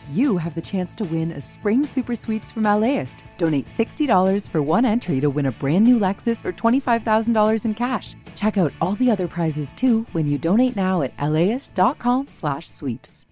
you have the chance to win a spring super sweeps from LAist. Donate $60 for one entry to win a brand new Lexus or $25,000 in cash. Check out all the other prizes too when you donate now at laist.com/sweeps.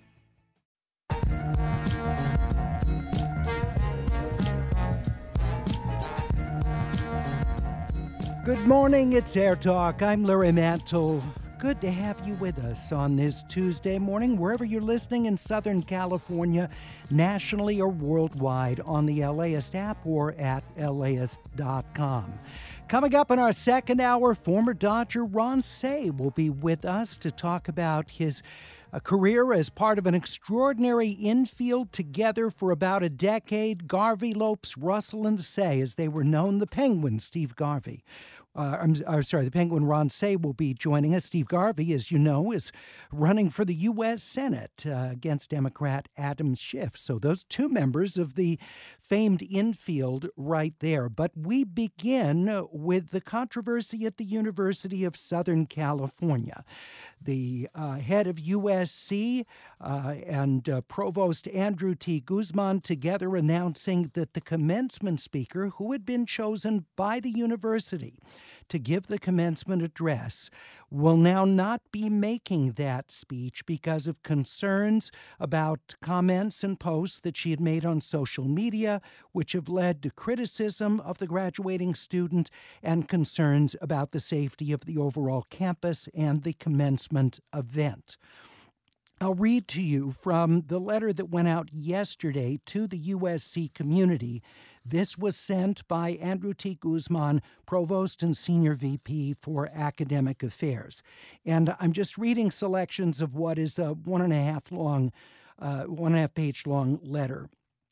Good morning, it's Air Talk. I'm Larry Mantle. Good to have you with us on this Tuesday morning, wherever you're listening in Southern California, nationally or worldwide, on the LAist app or at laist.com. Coming up in our second hour, former Dodger Ron Cey will be with us to talk about his career as part of an extraordinary infield together for about a decade. Garvey, Lopes, Russell, and Cey, as they were known, the Penguin, Steve Garvey. The Penguin Ron Cey will be joining us. Steve Garvey, as you know, is running for the U.S. Senate against Democrat Adam Schiff. So those two members of the famed infield right there. But we begin with the controversy at the University of Southern California. The head of USC and Provost Andrew T. Guzman together announcing that the commencement speaker, who had been chosen by the university to give the commencement address, will now not be making that speech because of concerns about comments and posts that she had made on social media, which have led to criticism of the graduating student and concerns about the safety of the overall campus and the commencement event. I'll read to you from the letter that went out yesterday to the USC community. This was sent by Andrew T. Guzman, Provost and Senior VP for Academic Affairs. And I'm just reading selections of what is a one and a half page long letter.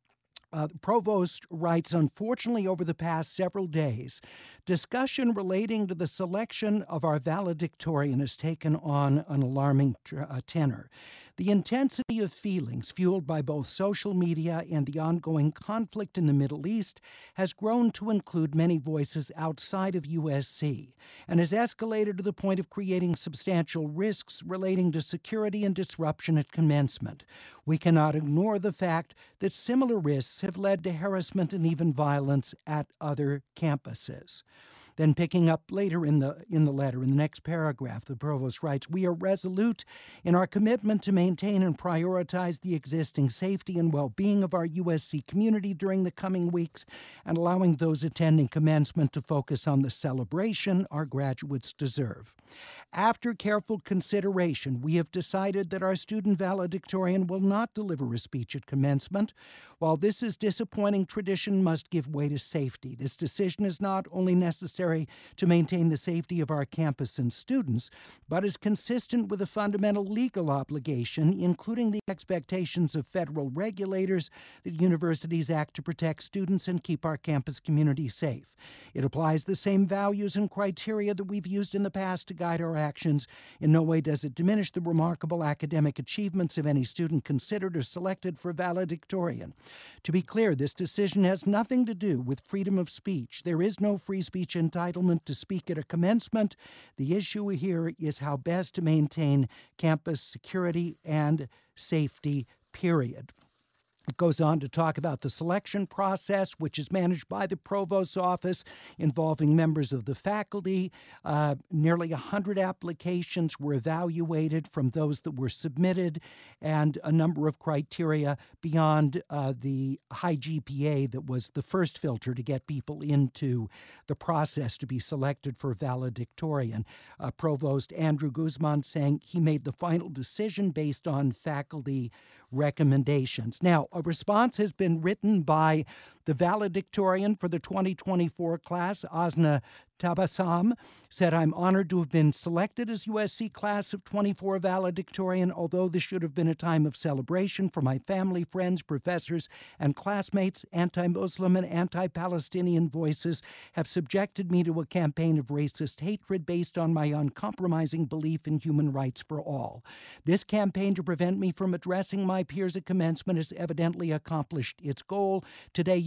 The provost writes, unfortunately, over the past several days, discussion relating to the selection of our valedictorian has taken on an alarming tenor. The intensity of feelings fueled by both social media and the ongoing conflict in the Middle East has grown to include many voices outside of USC and has escalated to the point of creating substantial risks relating to security and disruption at commencement. We cannot ignore the fact that similar risks have led to harassment and even violence at other campuses. Then picking up later in the letter, in the next paragraph, the provost writes, we are resolute in our commitment to maintain and prioritize the existing safety and well-being of our USC community during the coming weeks and allowing those attending commencement to focus on the celebration our graduates deserve. After careful consideration, we have decided that our student valedictorian will not deliver a speech at commencement. While this is disappointing, tradition must give way to safety. This decision is not only necessary to maintain the safety of our campus and students, but is consistent with a fundamental legal obligation, including the expectations of federal regulators that universities act to protect students and keep our campus community safe. It applies the same values and criteria that we've used in the past to guide our actions. In no way does it diminish the remarkable academic achievements of any student considered or selected for valedictorian. To be clear, this decision has nothing to do with freedom of speech. There is no free speech entitlement to speak at a commencement. The issue here is how best to maintain campus security and safety, period. It goes on to talk about the selection process, which is managed by the provost's office, involving members of the faculty. Nearly 100 applications were evaluated from those that were submitted, and a number of criteria beyond the high GPA that was the first filter to get people into the process to be selected for valedictorian. Provost Andrew Guzman saying he made the final decision based on faculty recommendations. Now, a response has been written by the valedictorian for the 2024 class, Asna Tabassum, said, I'm honored to have been selected as USC Class of 24 valedictorian, although this should have been a time of celebration for my family, friends, professors, and classmates. Anti-Muslim and anti-Palestinian voices have subjected me to a campaign of racist hatred based on my uncompromising belief in human rights for all. This campaign to prevent me from addressing my peers at commencement has evidently accomplished its goal. Today,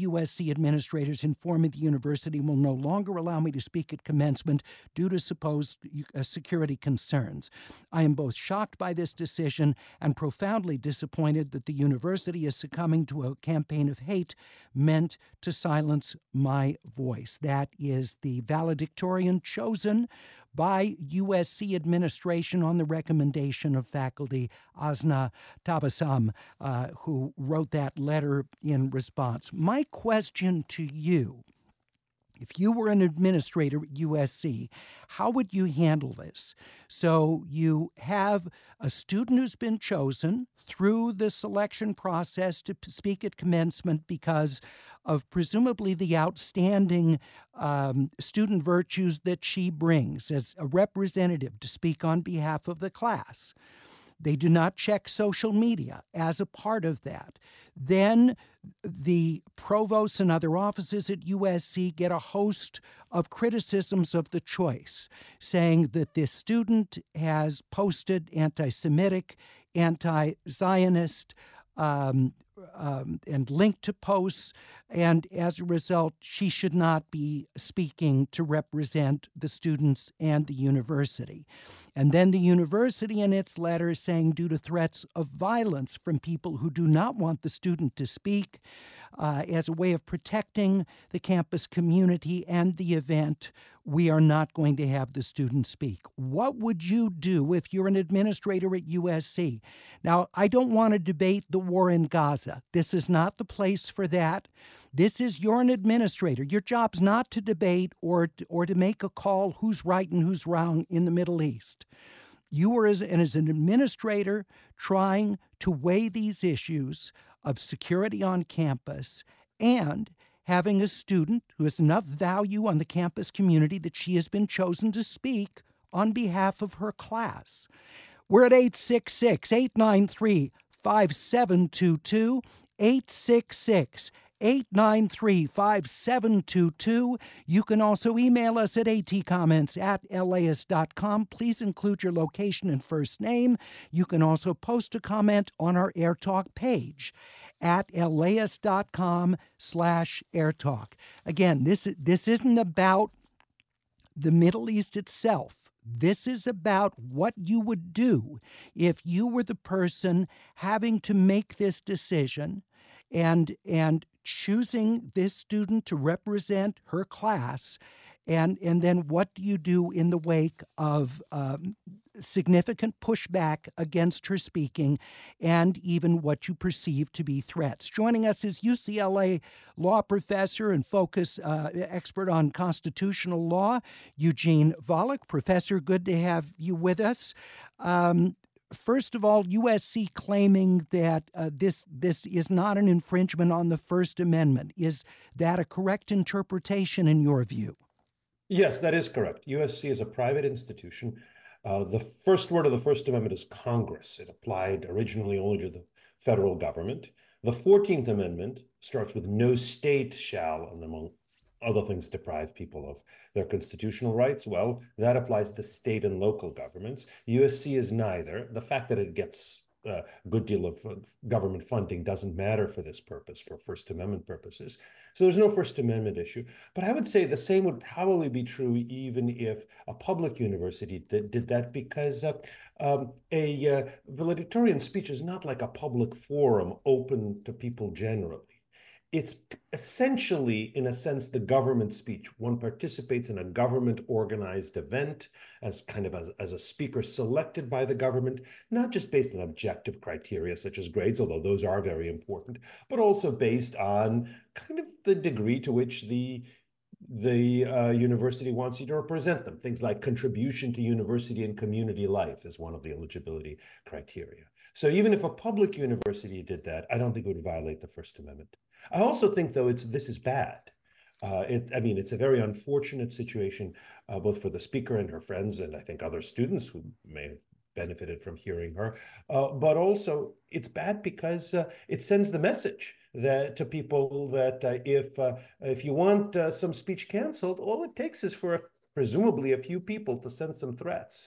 USC administrators informed me the university will no longer allow me to speak at commencement due to supposed security concerns. I am both shocked by this decision and profoundly disappointed that the university is succumbing to a campaign of hate meant to silence my voice. That is the valedictorian chosen by USC administration on the recommendation of faculty Asna Tabassum, who wrote that letter in response. My question to you, if you were an administrator at USC, how would you handle this? So you have a student who's been chosen through the selection process to speak at commencement because of presumably the outstanding student virtues that she brings as a representative to speak on behalf of the class. They do not check social media as a part of that. Then the provosts and other offices at USC get a host of criticisms of the choice, saying that this student has posted anti-Semitic, anti-Zionist, and linked to posts, and as a result, she should not be speaking to represent the students and the university. And then the university in its letter saying due to threats of violence from people who do not want the student to speak, as a way of protecting the campus community and the event, we are not going to have the student speak. What would you do if you're an administrator at USC? Now, I don't want to debate the war in Gaza. This is not the place for that. You're an administrator. Your job's not to debate or to make a call who's right and who's wrong in the Middle East. You are, as an administrator, trying to weigh these issues of security on campus and having a student who has enough value on the campus community that she has been chosen to speak on behalf of her class. We're at 866-893-5722, 866-893-5722. You can also email us at atcomments@laist.com. Please include your location and first name. You can also post a comment on our AirTalk page at laist.com/airtalk. Again, this isn't about the Middle East itself. This is about what you would do if you were the person having to make this decision and choosing this student to represent her class. And then what do you do in the wake of significant pushback against her speaking and even what you perceive to be threats? Joining us is UCLA law professor and focus expert on constitutional law, Eugene Volokh. Professor, good to have you with us. First of all, USC claiming that this is not an infringement on the First Amendment. Is that a correct interpretation in your view? Yes, that is correct. USC is a private institution. The first word of the First Amendment is Congress. It applied originally only to the federal government. The 14th Amendment starts with no state shall, and among other things, deprive people of their constitutional rights. Well, that applies to state and local governments. USC is neither. The fact that it gets a good deal of government funding doesn't matter for this purpose, for First Amendment purposes. So there's no First Amendment issue. But I would say the same would probably be true even if a public university did that, because a valedictorian speech is not like a public forum open to people generally. It's essentially, in a sense, the government speech. One participates in a government-organized event as a speaker selected by the government, not just based on objective criteria such as grades, although those are very important, but also based on kind of the degree to which the university wants you to represent them. Things like contribution to university and community life is one of the eligibility criteria. So even if a public university did that, I don't think it would violate the First Amendment. I also think, though, this is bad. It's a very unfortunate situation, both for the speaker and her friends, and I think other students who may have benefited from hearing her. But also, it's bad because it sends the message that to people that if you want some speech canceled, all it takes is for presumably a few people to send some threats.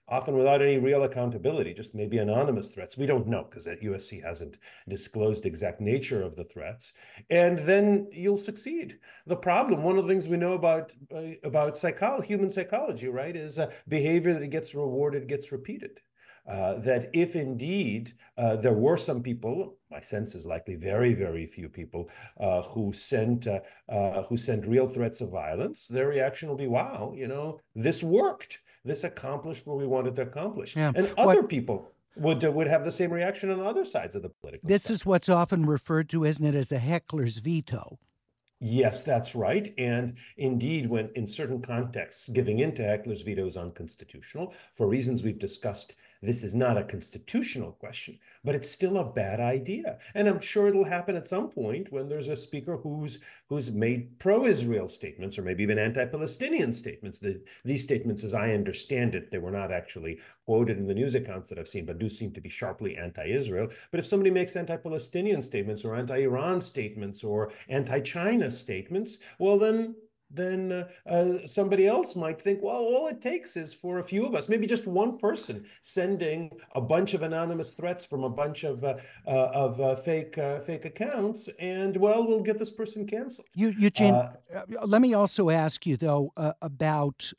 often without any real accountability, just maybe anonymous threats. We don't know because USC hasn't disclosed the exact nature of the threats. And then you'll succeed. The problem, one of the things we know about human psychology, right, is behavior that gets rewarded gets repeated. That if indeed there were some people, my sense is likely very, very few people who sent real threats of violence, their reaction will be, "Wow, this worked. This accomplished what we wanted to accomplish." Yeah. And other people would have the same reaction on other sides of the political This spectrum. is what's often referred to, isn't it, as a heckler's veto. Yes, that's right. And indeed, when in certain contexts, giving in to heckler's veto is unconstitutional. For reasons we've discussed, this is not a constitutional question, but it's still a bad idea. And I'm sure it'll happen at some point when there's a speaker who's made pro-Israel statements or maybe even anti-Palestinian statements. These statements, as I understand it, they were not actually quoted in the news accounts that I've seen, but do seem to be sharply anti-Israel. But if somebody makes anti-Palestinian statements or anti-Iran statements or anti-China statements, well, then somebody else might think, well, all it takes is for a few of us, maybe just one person, sending a bunch of anonymous threats from a bunch of fake accounts, and well, we'll get this person canceled. Eugene, let me also ask you though about.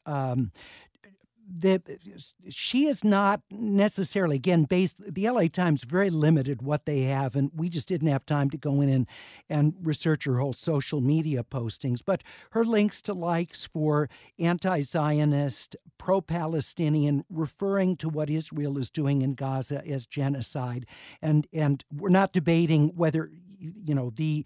She is not necessarily, again, the LA Times very limited what they have, and we just didn't have time to go in and research her whole social media postings, but her links to likes for anti-Zionist, pro-Palestinian, referring to what Israel is doing in Gaza as genocide, and we're not debating whether the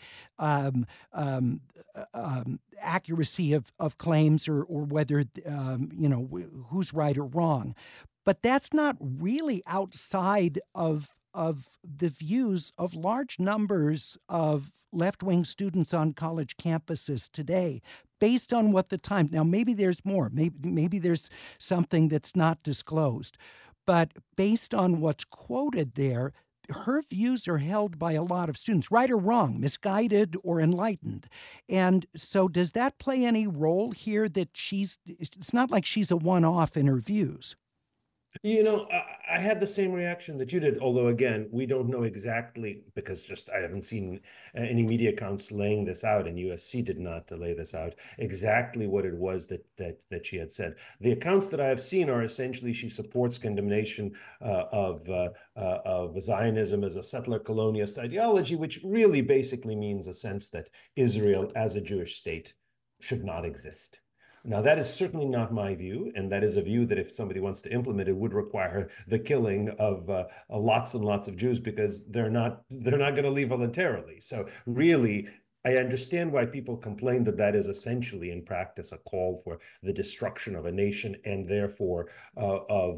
accuracy of claims or whether who's right or wrong, but that's not really outside of the views of large numbers of left-wing students on college campuses today, based on what the Times. Now, maybe there's more. Maybe there's something that's not disclosed, but based on what's quoted there, her views are held by a lot of students, right or wrong, misguided or enlightened. And so does that play any role here that it's not like she's a one-off in her views? I had the same reaction that you did, although again, we don't know exactly because I haven't seen any media accounts laying this out, and USC did not lay this out exactly what it was that she had said. The accounts that I have seen are essentially she supports condemnation of Zionism as a settler colonialist ideology, which really basically means a sense that Israel as a Jewish state should not exist. Now, that is certainly not my view, and that is a view that if somebody wants to implement it would require the killing of lots and lots of Jews, because they're not going to leave voluntarily. So really, I understand why people complain that is essentially in practice a call for the destruction of a nation and therefore of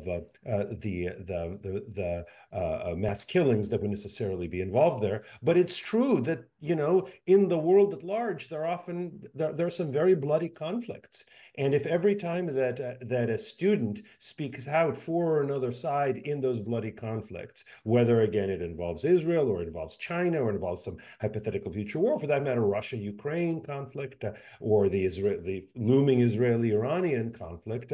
the mass killings that would necessarily be involved there. But it's true that in the world at large, there are some very bloody conflicts. And if every time that a student speaks out for another side in those bloody conflicts, whether again it involves Israel or it involves China or it involves some hypothetical future war, for that matter, Russia-Ukraine conflict or the looming Israeli-Iranian conflict,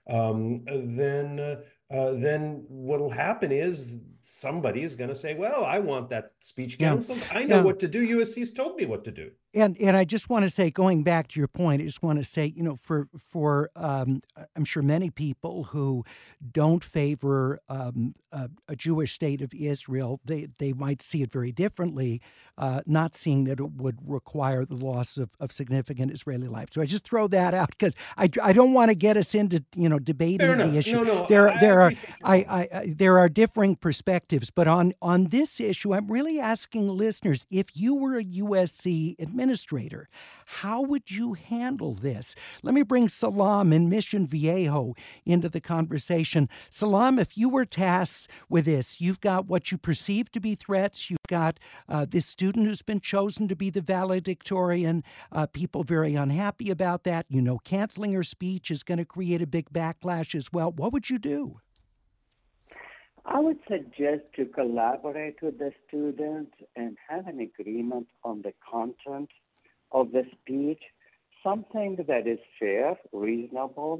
then what'll happen is somebody is going to say, well, I want that speech canceled. I know what to do. USC's told me what to do. And I just want to say, going back to your point, I just want to say, for I'm sure many people who don't favor a Jewish state of Israel, they might see it very differently, not seeing that it would require the loss of significant Israeli life. So I just throw that out because I don't want to get us into debating the issue. No, there are differing perspectives, but on this issue, I'm really asking listeners, if you were a USC administrator, how would you handle this? Let me bring Salam in Mission Viejo into the conversation. Salam, if you were tasked with this, you've got what you perceive to be threats. You've got this student who's been chosen to be the valedictorian. People very unhappy about that. Canceling her speech is going to create a big backlash as well. What would you do? I would suggest to collaborate with the students and have an agreement on the content of the speech, something that is fair, reasonable,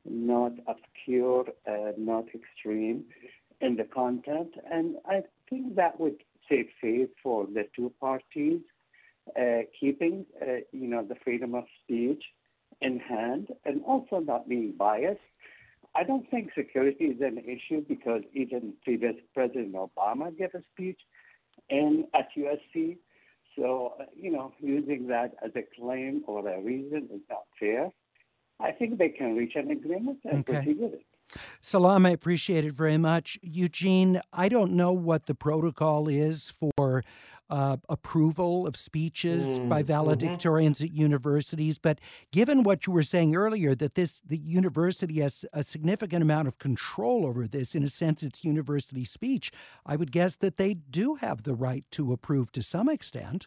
not obscure, not extreme in the content. And I think that would save face for the two parties, keeping, the freedom of speech in hand and also not being biased. I don't think security is an issue because even previous President Obama gave a speech at USC. So, using that as a claim or a reason is not fair. I think they can reach an agreement and proceed with it. Salam, I appreciate it very much. Eugene, I don't know what the protocol is for approval of speeches by valedictorians at universities, but given what you were saying earlier, that the university has a significant amount of control over this, in a sense it's university speech, I would guess that they do have the right to approve to some extent.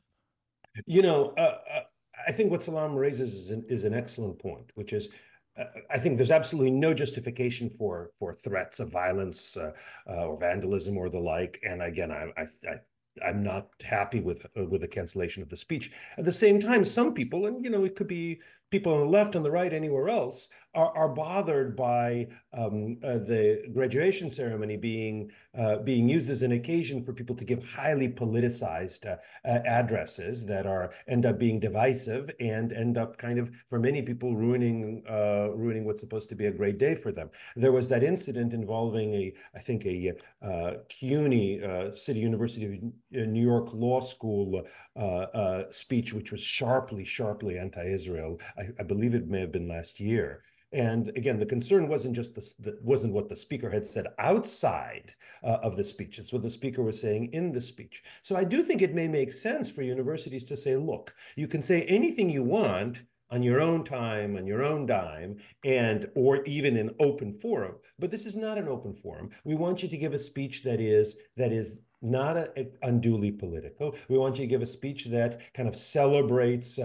I think what Salam raises is an excellent point, which is I think there's absolutely no justification for threats of violence or vandalism or the like. And again, I'm not happy with the cancellation of the speech. At the same time, some people, and it could be people on the left, on the right, anywhere else, are bothered by the graduation ceremony being used as an occasion for people to give highly politicized addresses that end up being divisive and end up kind of, for many people, ruining what's supposed to be a great day for them. There was that incident involving I think a CUNY, City University of New York Law School speech, which was sharply anti-Israel. I believe it may have been last year. And again, the concern wasn't just wasn't what the speaker had said outside of the speech. It's what the speaker was saying in the speech. So I do think it may make sense for universities to say, look, you can say anything you want on your own time, on your own dime, or even in open forum. But this is not an open forum. We want you to give a speech that is not unduly political. We want you to give a speech that kind of celebrates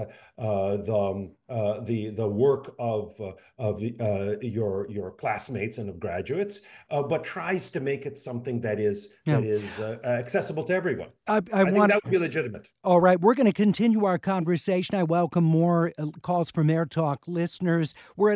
the work of your classmates and of graduates, but tries to make it something that is accessible to everyone. I think that would be legitimate. All right, we're going to continue our conversation. I welcome more calls from Air Talk listeners. We're at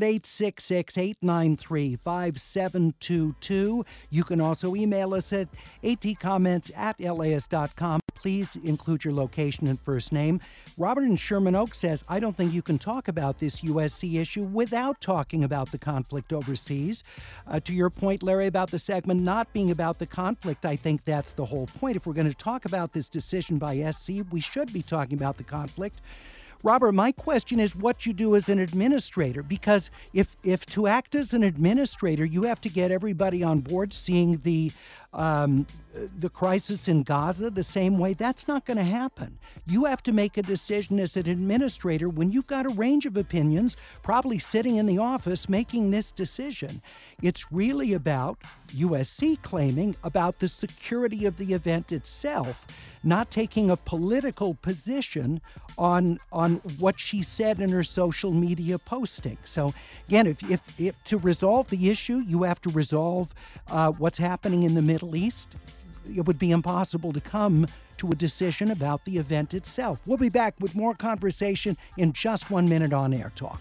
866-893-5722. You can also email us at atcomments@las.com. Please include your location and first name. Robert in Sherman Oaks says, I don't think you can talk about this USC issue without talking about the conflict overseas. To your point, Larry, about the segment not being about the conflict, I think that's the whole point. If we're going to talk about this decision by SC, we should be talking about the conflict. Robert, my question is what you do as an administrator, because if to act as an administrator, you have to get everybody on board seeing the crisis in Gaza the same way. That's not going to happen. You have to make a decision as an administrator when you've got a range of opinions, probably sitting in the office making this decision. It's really about USC claiming about the security of the event itself, not taking a political position on what she said in her social media posting. So again, if to resolve the issue, you have to resolve what's happening in the Middle East, it would be impossible to come to a decision about the event itself. We'll be back with more conversation in just 1 minute on Air Talk.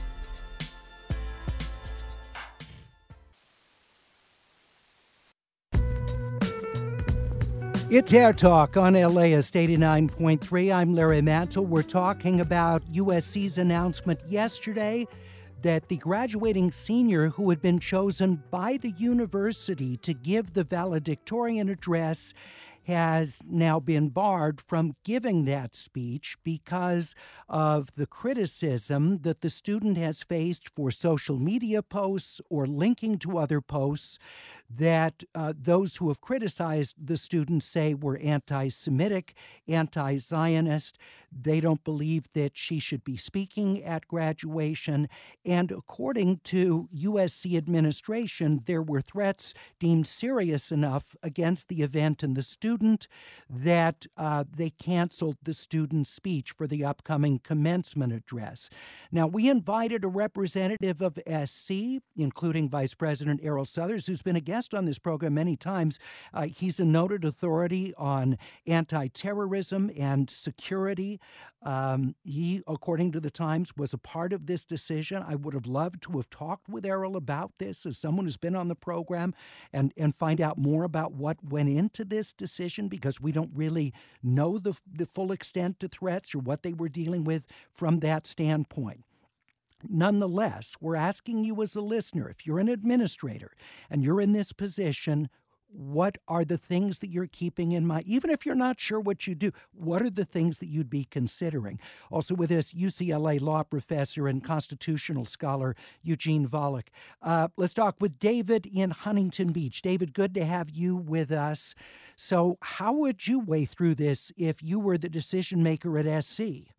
It's Air Talk on LAist 89.3. I'm Larry Mantle. We're talking about USC's announcement yesterday that the graduating senior who had been chosen by the university to give the valedictorian address has now been barred from giving that speech because of the criticism that the student has faced for social media posts or linking to other posts that those who have criticized the student say were anti-Semitic, anti-Zionist. They don't believe that she should be speaking at graduation. And according to USC administration, there were threats deemed serious enough against the event and the student student that they canceled the student's speech for the upcoming commencement address. Now, we invited a representative of SC, including Vice President Errol Southers, who's been a guest on this program many times. He's a noted authority on anti-terrorism and security. He, according to the Times, was a part of this decision. I would have loved to have talked with Errol about this as someone who's been on the program and find out more about what went into this decision, because we don't really know the full extent to threats or what they were dealing with from that standpoint. Nonetheless, we're asking you as a listener, if you're an administrator and you're in this position, what are the things that you're keeping in mind? Even if you're not sure what you do, what are the things that you'd be considering? Also with us, UCLA law professor and constitutional scholar Eugene Volokh. Let's talk with David in Huntington Beach. David, good to have you with us. So how would you weigh through this if you were the decision maker at SC?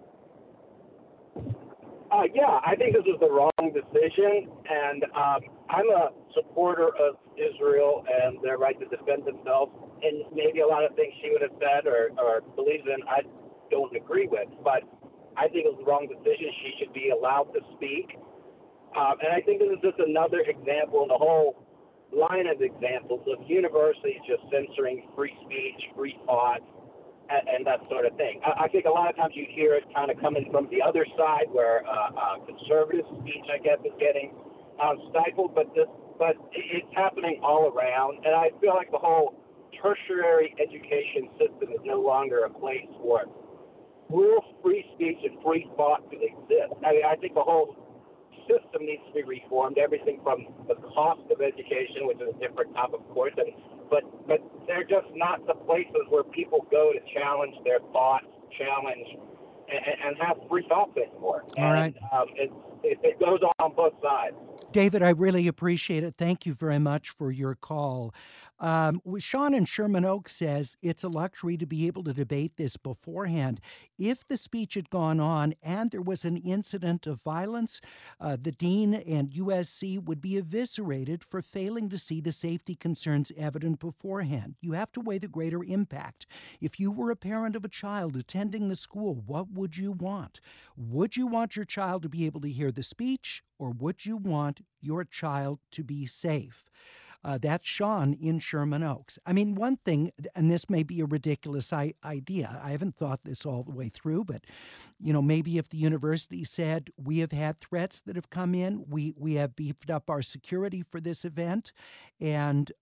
Yeah, I think this was the wrong decision, and I'm a supporter of Israel and their right to defend themselves, and maybe a lot of things she would have said or believes in, I don't agree with, but I think it was the wrong decision. She should be allowed to speak, and I think this is just another example in the whole line of examples of universities just censoring free speech, free thought, and that sort of thing. I think a lot of times you hear it kind of coming from the other side where conservative speech, I guess, is getting stifled, but it's happening all around. And I feel like the whole tertiary education system is no longer a place for real free speech and free thought to exist. I mean, I think the whole system needs to be reformed, everything from the cost of education, which is a different topic, of course, but they're just not the places where people go to challenge their thoughts, challenge, and have free thoughts anymore. All right. It goes on both sides. David, I really appreciate it. Thank you very much for your call. Sean in Sherman Oaks says it's a luxury to be able to debate this beforehand. If the speech had gone on and there was an incident of violence, the dean and USC would be eviscerated for failing to see the safety concerns evident beforehand. You have to weigh the greater impact. If you were a parent of a child attending the school, what would you want? Would you want your child to be able to hear the speech, or would you want your child to be safe? That's Sean in Sherman Oaks. I mean, one thing, and this may be a ridiculous idea, I haven't thought this all the way through, but, maybe if the university said, we have had threats that have come in, we have beefed up our security for this event, and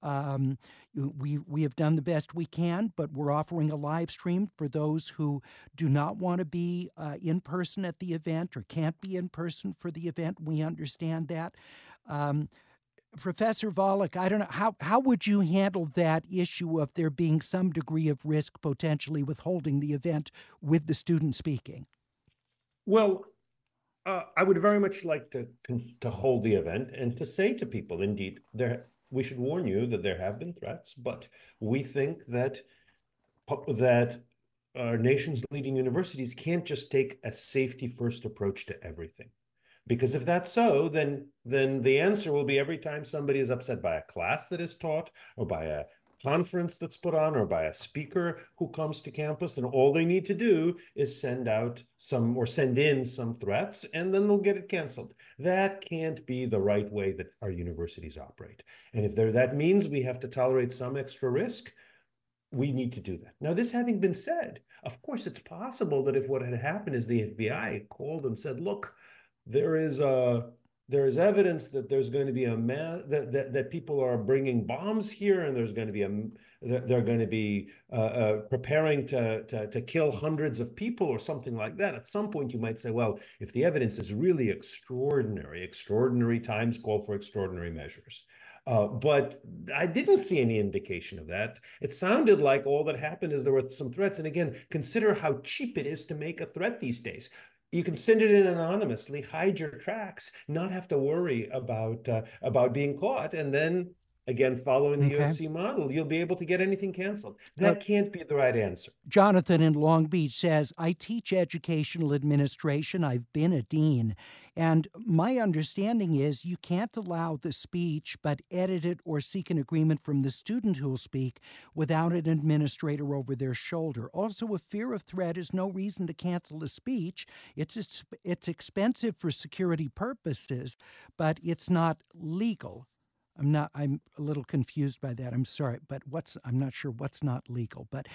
we have done the best we can, but we're offering a live stream for those who do not want to be in person at the event or can't be in person for the event. We understand that. Professor Volokh, I don't know, how would you handle that issue of there being some degree of risk potentially with holding the event with the student speaking? Well, I would very much like to hold the event and to say to people, indeed, we should warn you that there have been threats, but we think that our nation's leading universities can't just take a safety-first approach to everything. Because if that's so, then the answer will be every time somebody is upset by a class that is taught or by a conference that's put on or by a speaker who comes to campus, then all they need to do is send in some threats, and then they'll get it canceled. That can't be the right way that our universities operate. And if that means we have to tolerate some extra risk, we need to do that. Now, this having been said, of course, it's possible that if what had happened is the FBI called and said, look, there is evidence that there's going to be that people are bringing bombs here, and they're going to be preparing to kill hundreds of people or something like that. At some point, you might say, well, if the evidence is really extraordinary times call for extraordinary measures. But I didn't see any indication of that. It sounded like all that happened is there were some threats. And again, consider how cheap it is to make a threat these days. You can send it in anonymously, hide your tracks, not have to worry about being caught, and then again, following the Okay. USC model, you'll be able to get anything canceled. That can't be the right answer. Jonathan in Long Beach says, I teach educational administration. I've been a dean. And my understanding is you can't allow the speech, but edit it or seek an agreement from the student who will speak without an administrator over their shoulder. Also, a fear of threat is no reason to cancel a speech. It's expensive for security purposes, but it's not legal. I'm a little confused by that. I'm sorry, but I'm not sure what's not legal. But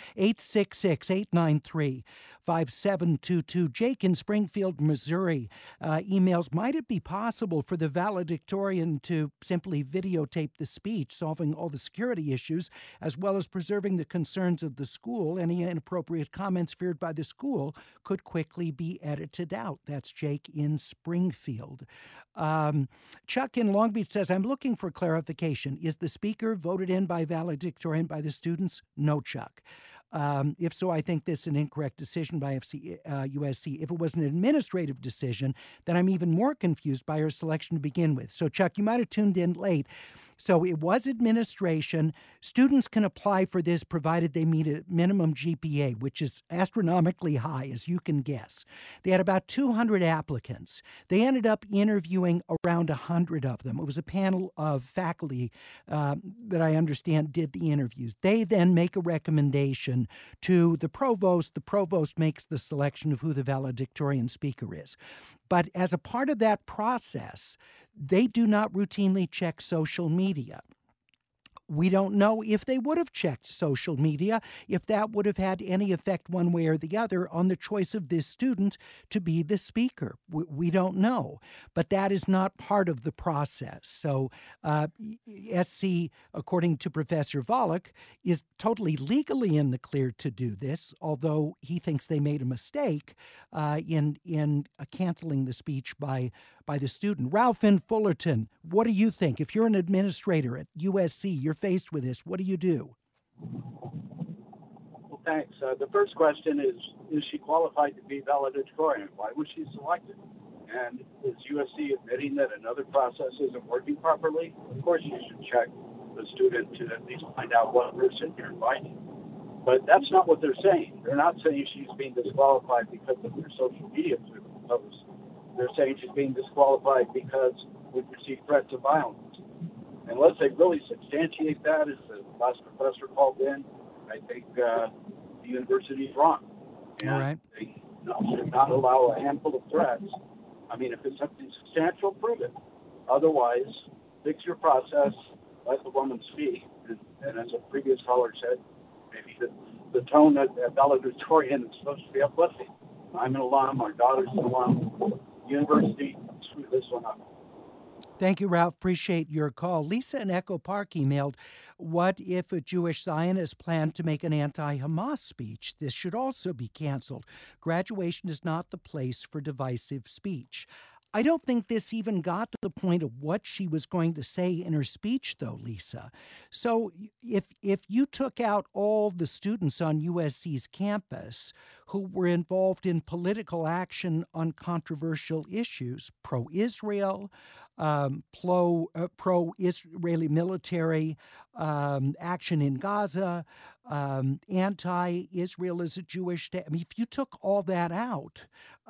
866-893-5722. Jake in Springfield, Missouri, emails, might it be possible for the valedictorian to simply videotape the speech, solving all the security issues, as well as preserving the concerns of the school? Any inappropriate comments feared by the school could quickly be edited out. That's Jake in Springfield. Chuck in Long Beach says, I'm looking for clarification. Is the speaker voted in by valedictorian by the students? No, Chuck. If so, I think this is an incorrect decision by USC. If it was an administrative decision, then I'm even more confused by her selection to begin with. So, Chuck, you might have tuned in late. So it was administration. Students can apply for this provided they meet a minimum GPA, which is astronomically high, as you can guess. They had about 200 applicants. They ended up interviewing around 100 of them. It was a panel of faculty that I understand did the interviews. They then make a recommendation to the provost. The provost makes the selection of who the valedictorian speaker is. But as a part of that process, they do not routinely check social media. We don't know if they would have checked social media, if that would have had any effect one way or the other on the choice of this student to be the speaker. We don't know, but that is not part of the process. So SC, according to Professor Volek, is totally legally in the clear to do this, although he thinks they made a mistake in canceling the speech by the student. Ralph in Fullerton, what do you think? If you're an administrator at USC, you're faced with this, what do you do? Well, thanks. The first question is she qualified to be valedictorian? Why was she selected? And is USC admitting that another process isn't working properly? Of course you should check the student to at least find out what person you're inviting. But that's not what they're saying. They're not saying she's being disqualified because of her social media posts. They're saying she's being disqualified because we've received threats of violence. Unless they really substantiate that, as the last professor called in, I think the university is wrong. And all right. They should not allow a handful of threats. I mean, if it's something substantial, prove it. Otherwise, fix your process, let the woman speak. And as a previous caller said, maybe the tone at valedictorian is supposed to be uplifting. I'm an alum, our daughter's an alum. University, screw this one up. Thank you, Ralph. Appreciate your call. Lisa in Echo Park emailed, what if a Jewish Zionist planned to make an anti-Hamas speech? This should also be canceled. Graduation is not the place for divisive speech. I don't think this even got to the point of what she was going to say in her speech, though, Lisa. So if you took out all the students on USC's campus who were involved in political action on controversial issues, pro-Israel, pro-Israeli military action in Gaza, anti-Israel as a Jewish state. I mean, if you took all that out,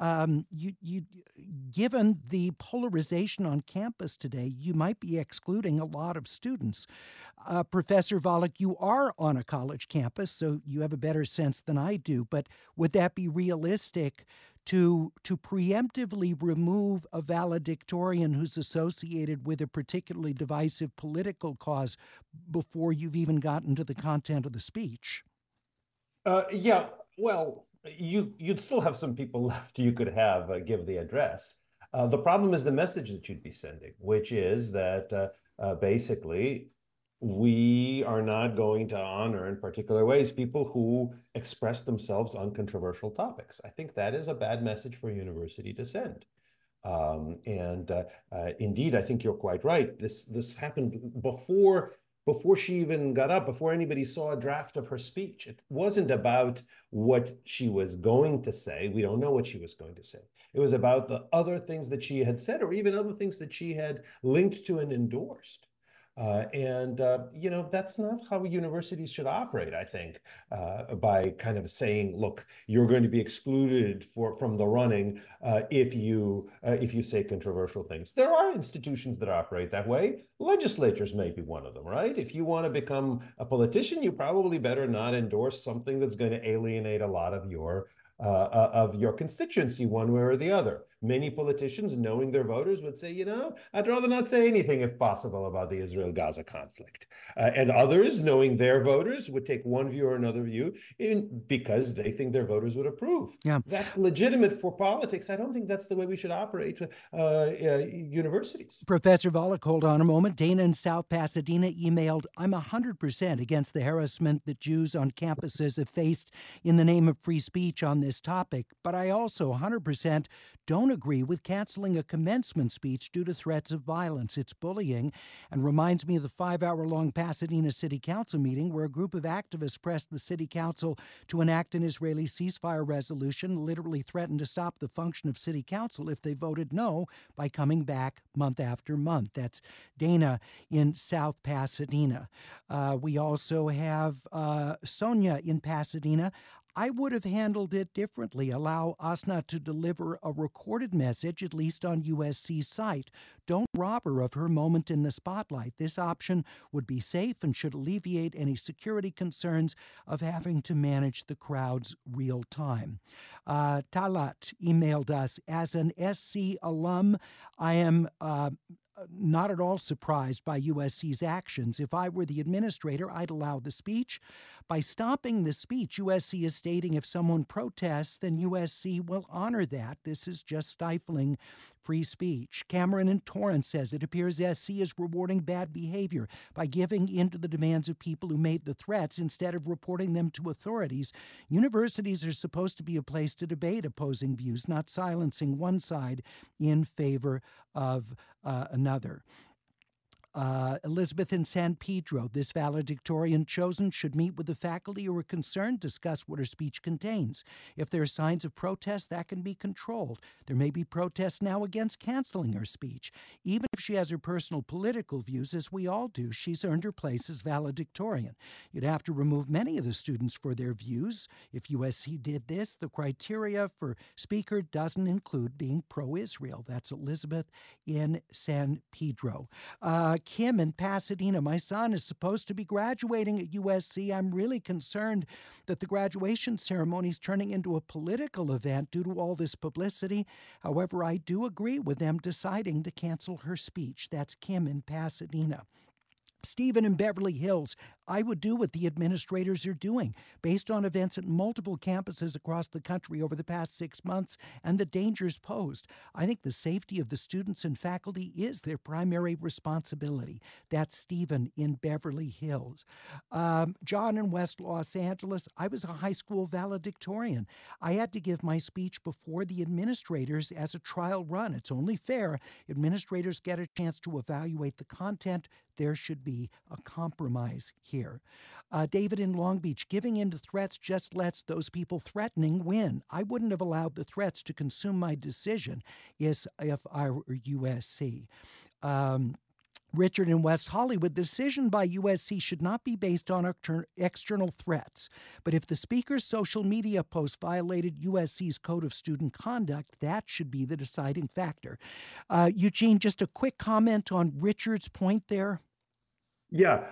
given the polarization on campus today, you might be excluding a lot of students. Professor Volek, you are on a college campus, so you have a better sense than I do, but would that be realistic to preemptively remove a valedictorian who's associated with a particularly divisive political cause before you've even gotten to the content of the speech? Yeah, well, you'd still have some people left you could have give the address. The problem is the message that you'd be sending, which is that basically we are not going to honor in particular ways people who express themselves on controversial topics. I think that is a bad message for a university to send. Indeed, I think you're quite right. This happened before she even got up, before anybody saw a draft of her speech. It wasn't about what she was going to say. We don't know what she was going to say. It was about the other things that she had said, or even other things that she had linked to and endorsed. That's not how universities should operate, I think, by kind of saying, look, you're going to be excluded from the running if you say controversial things. There are institutions that operate that way. Legislatures may be one of them, right? If you want to become a politician, you probably better not endorse something that's going to alienate a lot of your constituency one way or the other. Many politicians, knowing their voters, would say, I'd rather not say anything if possible about the Israel-Gaza conflict. And others, knowing their voters, would take one view or another view because they think their voters would approve. Yeah. That's legitimate for politics. I don't think that's the way we should operate universities. Professor Volokh, hold on a moment. Dana in South Pasadena emailed, I'm 100% against the harassment that Jews on campuses have faced in the name of free speech on this topic, but I also 100% don't agree with canceling a commencement speech due to threats of violence. It's bullying and reminds me of the 5-hour-long Pasadena City Council meeting where a group of activists pressed the City Council to enact an Israeli ceasefire resolution, literally threatened to stop the function of City Council if they voted no by coming back month after month. That's Dana in South Pasadena. We also have Sonia in Pasadena. I would have handled it differently. Allow Asna to deliver a recorded message, at least on USC's site. Don't rob her of her moment in the spotlight. This option would be safe and should alleviate any security concerns of having to manage the crowds real time. Talat emailed us, as an SC alum, I am not at all surprised by USC's actions. If I were the administrator, I'd allow the speech. By stopping the speech, USC is stating if someone protests, then USC will honor that. This is just stifling free speech. Cameron in Torrance says it appears SC is rewarding bad behavior by giving in to the demands of people who made the threats instead of reporting them to authorities. Universities are supposed to be a place to debate opposing views, not silencing one side in favor of another. Elizabeth in San Pedro, this valedictorian chosen should meet with the faculty who are concerned, discuss what her speech contains. If there are signs of protest, that can be controlled. There may be protests now against canceling her speech. Even if she has her personal political views, as we all do, she's earned her place as valedictorian. You'd have to remove many of the students for their views. If USC did this, the criteria for speaker doesn't include being pro-Israel. That's Elizabeth in San Pedro. Kim in Pasadena, my son is supposed to be graduating at USC. I'm really concerned that the graduation ceremony is turning into a political event due to all this publicity. However, I do agree with them deciding to cancel her speech. That's Kim in Pasadena. Stephen in Beverly Hills, I would do what the administrators are doing based on events at multiple campuses across the country over the past 6 months and the dangers posed. I think the safety of the students and faculty is their primary responsibility. That's Stephen in Beverly Hills. John in West Los Angeles, I was a high school valedictorian. I had to give my speech before the administrators as a trial run. It's only fair. Administrators get a chance to evaluate the content. There should be a compromise here. David in Long Beach, giving in to threats just lets those people threatening win. I wouldn't have allowed the threats to consume my decision if I were USC. Richard in West Hollywood, the decision by USC should not be based on external threats. But if the speaker's social media post violated USC's Code of Student Conduct, that should be the deciding factor. Eugene, just a quick comment on Richard's point there. Yeah,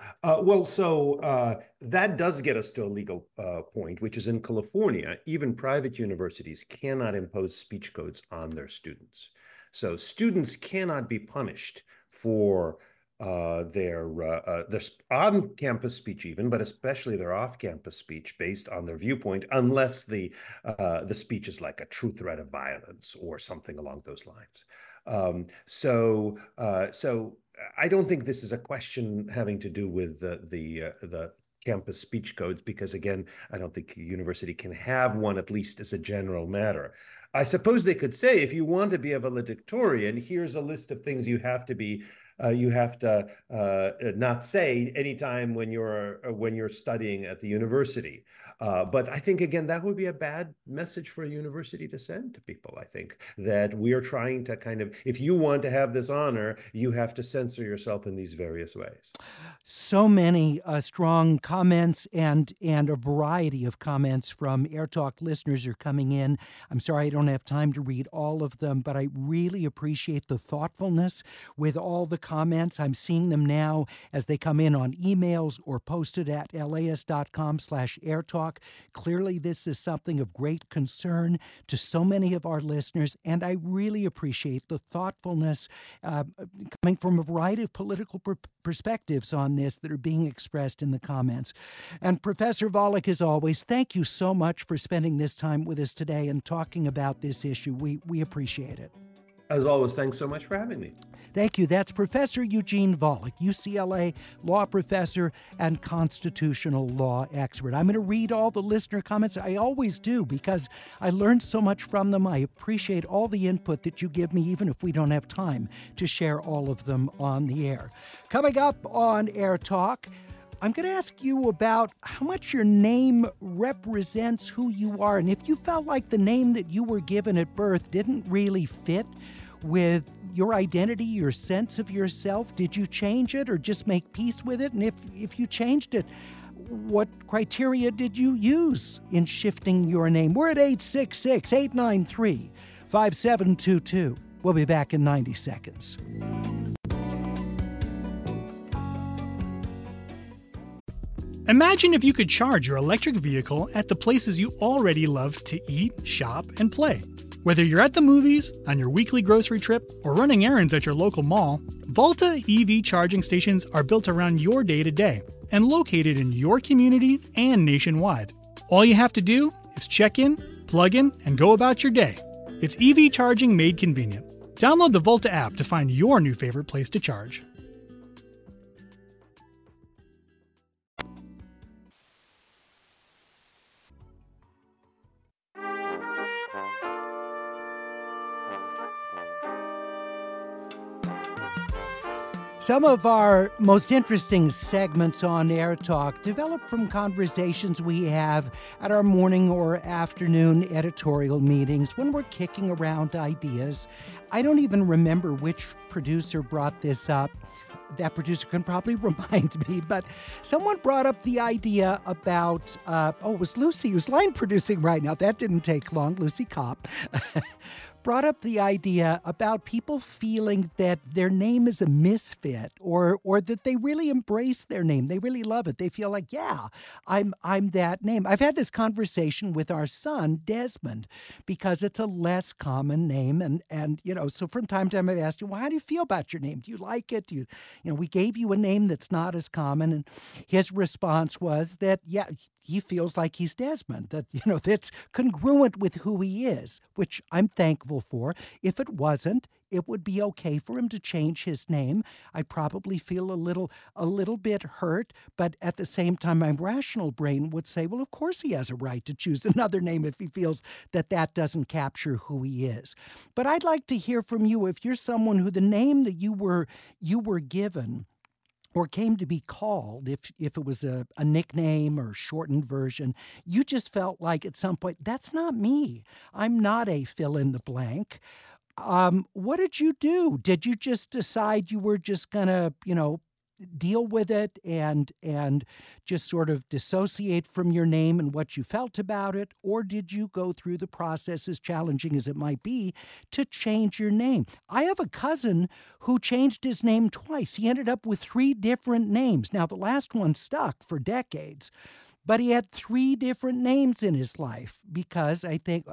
that does get us to a legal point, which is in California, even private universities cannot impose speech codes on their students. So students cannot be punished for their on-campus speech even, but especially their off-campus speech based on their viewpoint, unless the speech is like a true threat of violence or something along those lines. So I don't think this is a question having to do with the campus speech codes, because again, I don't think a university can have one, at least as a general matter. I suppose they could say, if you want to be a valedictorian, here's a list of things you have to not say anytime when you're studying at the university. But I think, again, that would be a bad message for a university to send to people. I think that we are trying to kind of, if you want to have this honor, you have to censor yourself in these various ways. So many strong comments and a variety of comments from Air Talk listeners are coming in. I'm sorry I don't have time to read all of them, but I really appreciate the thoughtfulness with all the comments. I'm seeing them now as they come in on emails or posted at laist.com/airtalk. Clearly, this is something of great concern to so many of our listeners, and I really appreciate the thoughtfulness coming from a variety of political perspectives on this that are being expressed in the comments. And Professor Volek, as always, thank you so much for spending this time with us today and talking about this issue. We appreciate it. As always, thanks so much for having me. Thank you. That's Professor Eugene Volek, UCLA law professor and constitutional law expert. I'm going to read all the listener comments. I always do because I learned so much from them. I appreciate all the input that you give me, even if we don't have time to share all of them on the air. Coming up on Air Talk, I'm going to ask you about how much your name represents who you are, and if you felt like the name that you were given at birth didn't really fit with your identity, your sense of yourself. Did you change it or just make peace with it? And if you changed it, what criteria did you use in shifting your name? We're at 866-893-5722. We'll be back in 90 seconds. Imagine if you could charge your electric vehicle at the places you already love to eat, shop, and play. Whether you're at the movies, on your weekly grocery trip, or running errands at your local mall, Volta EV charging stations are built around your day-to-day and located in your community and nationwide. All you have to do is check in, plug in, and go about your day. It's EV charging made convenient. Download the Volta app to find your new favorite place to charge. Some of our most interesting segments on Air Talk develop from conversations we have at our morning or afternoon editorial meetings when we're kicking around ideas. I don't even remember which producer brought this up. That producer can probably remind me, but someone brought up the idea about, it was Lucy, who's line producing right now. That didn't take long, Lucy Kopp. Brought up the idea about people feeling that their name is a misfit or that they really embrace their name. They really love it. They feel like, yeah, I'm that name. I've had this conversation with our son, Desmond, because it's a less common name. And so from time to time I've asked him, well, how do you feel about your name? Do you like it? We gave you a name that's not as common. And his response was that, yeah, he feels like he's Desmond, that, that's congruent with who he is, which I'm thankful for. If it wasn't, it would be okay for him to change his name. I'd probably feel a little bit hurt, but at the same time, my rational brain would say, well, of course he has a right to choose another name if he feels that doesn't capture who he is. But I'd like to hear from you if you're someone who the name that you were given or came to be called, if it was a nickname or shortened version, you just felt like at some point, that's not me. I'm not a fill in the blank. What did you do? Did you just decide you were just going to, deal with it and just sort of dissociate from your name and what you felt about it? Or did you go through the process, as challenging as it might be, to change your name? I have a cousin who changed his name twice. He ended up with 3 different names. Now, the last one stuck for decades, but he had 3 different names in his life because I think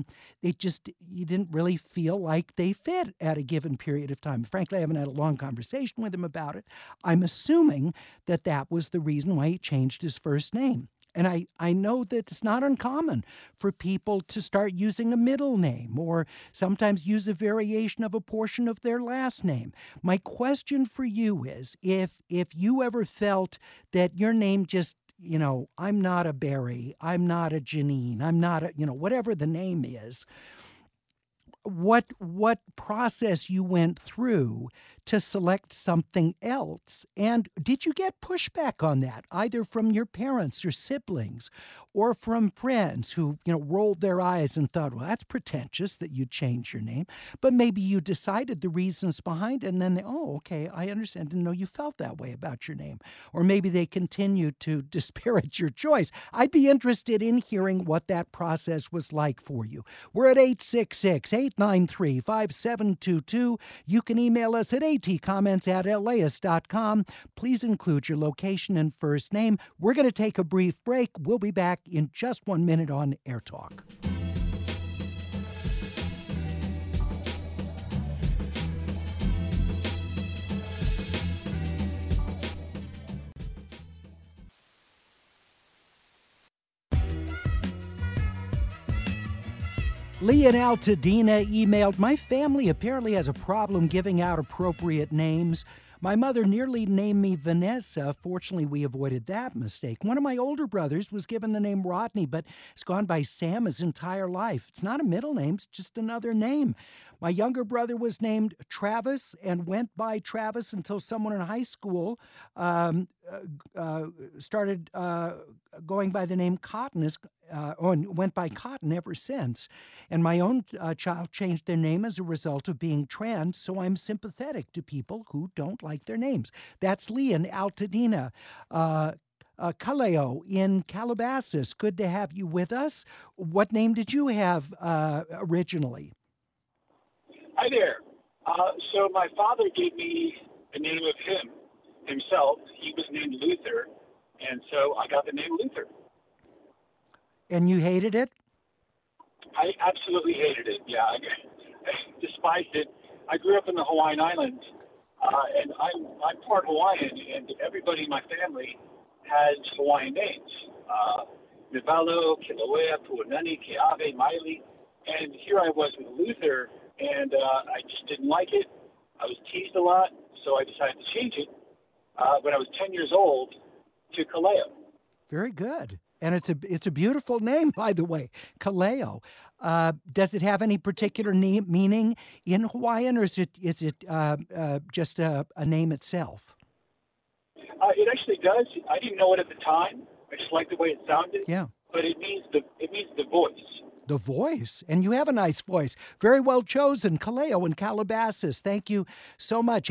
he didn't really feel like they fit at a given period of time. Frankly, I haven't had a long conversation with him about it. I'm assuming that was the reason why he changed his first name. And I know that it's not uncommon for people to start using a middle name or sometimes use a variation of a portion of their last name. My question for you is, if you ever felt that your name just, I'm not a Barry, I'm not a Janine, I'm not a, whatever the name is, what process you went through to select something else, and did you get pushback on that, either from your parents or siblings, or from friends who rolled their eyes and thought, well, that's pretentious that you change your name, but maybe you decided the reasons behind it, and then okay, I understand, didn't know you felt that way about your name, or maybe they continued to disparage your choice. I'd be interested in hearing what that process was like for you. We're at 866-893-5722. You can email us at atcomments@laist.com. Please include your location and first name. We're going to take a brief break. We'll be back in just 1 minute on Air Talk. Lee in Altadena emailed, my family apparently has a problem giving out appropriate names. My mother nearly named me Vanessa. Fortunately, we avoided that mistake. One of my older brothers was given the name Rodney, but has gone by Sam his entire life. It's not a middle name, it's just another name. My younger brother was named Travis and went by Travis until someone in high school started going by the name Cotton, or went by Cotton ever since. And my own child changed their name as a result of being trans, so I'm sympathetic to people who don't like their names. That's Lee in Altadena. Kaleo in Calabasas, good to have you with us. What name did you have originally? Hi there. So my father gave me the name of himself. He was named Luther, and so I got the name Luther. And you hated it? I absolutely hated it, yeah. I despised it. I grew up in the Hawaiian Islands, and I'm part Hawaiian, and everybody in my family has Hawaiian names. Nivalo, Kilauea, Puanani, Keawe, Maili. And here I was with Luther, and I just didn't like it. I was teased a lot, so I decided to change it when I was 10 years old to Kaleo. Very good. And it's a beautiful name, by the way, Kaleo. Does it have any particular meaning in Hawaiian, or is it just a name itself? It actually does. I didn't know it at the time. I just liked the way it sounded. Yeah. But it means the voice. The voice. And you have a nice voice. Very well chosen. Kaleo in Calabasas. Thank you so much.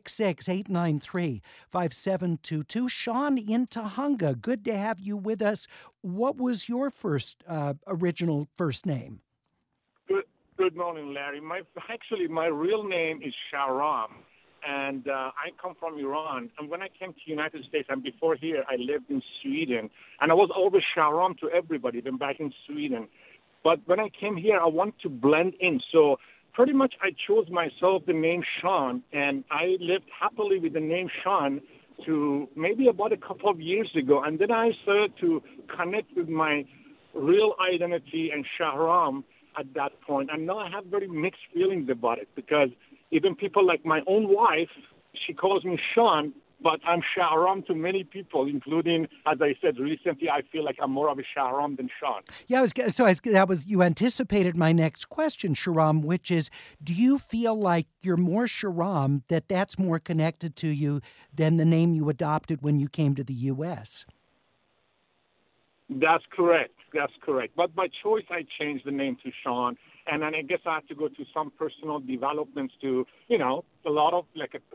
866-893-5722. Sean in Tahunga. Good to have you with us. What was your original first name? Good morning, Larry. My real name is Shahram. And I come from Iran. And when I came to the United States, and before here, I lived in Sweden. And I was always Shahram to everybody, even back in Sweden. But when I came here, I want to blend in. So pretty much I chose myself the name Sean, and I lived happily with the name Sean to maybe about a couple of years ago. And then I started to connect with my real identity and Shahram at that point. And now I have very mixed feelings about it, because even people like my own wife, she calls me Sean, but I'm Shahram to many people, including, as I said recently, I feel like I'm more of a Shahram than Sean. Yeah, you anticipated my next question, Shahram, which is, do you feel like you're more Shahram, that's more connected to you than the name you adopted when you came to the U.S.? That's correct. But by choice, I changed the name to Sean. And then I guess I had to go to some personal developments to, a lot of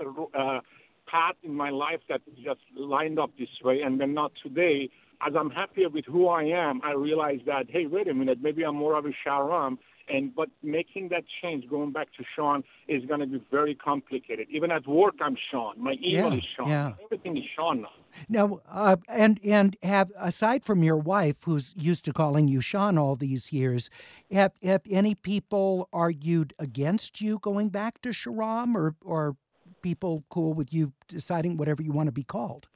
path in my life that just lined up this way. And then not today, as I'm happier with who I am, I realize that, hey, wait a minute, maybe I'm more of a Shahram. But making that change, going back to Sean, is going to be very complicated. Even at work, I'm Sean. My email is Sean. Yeah. Everything is Sean now. Now, and have, aside from your wife, who's used to calling you Sean all these years, have any people argued against you going back to Shahram, or people cool with you deciding whatever you want to be called?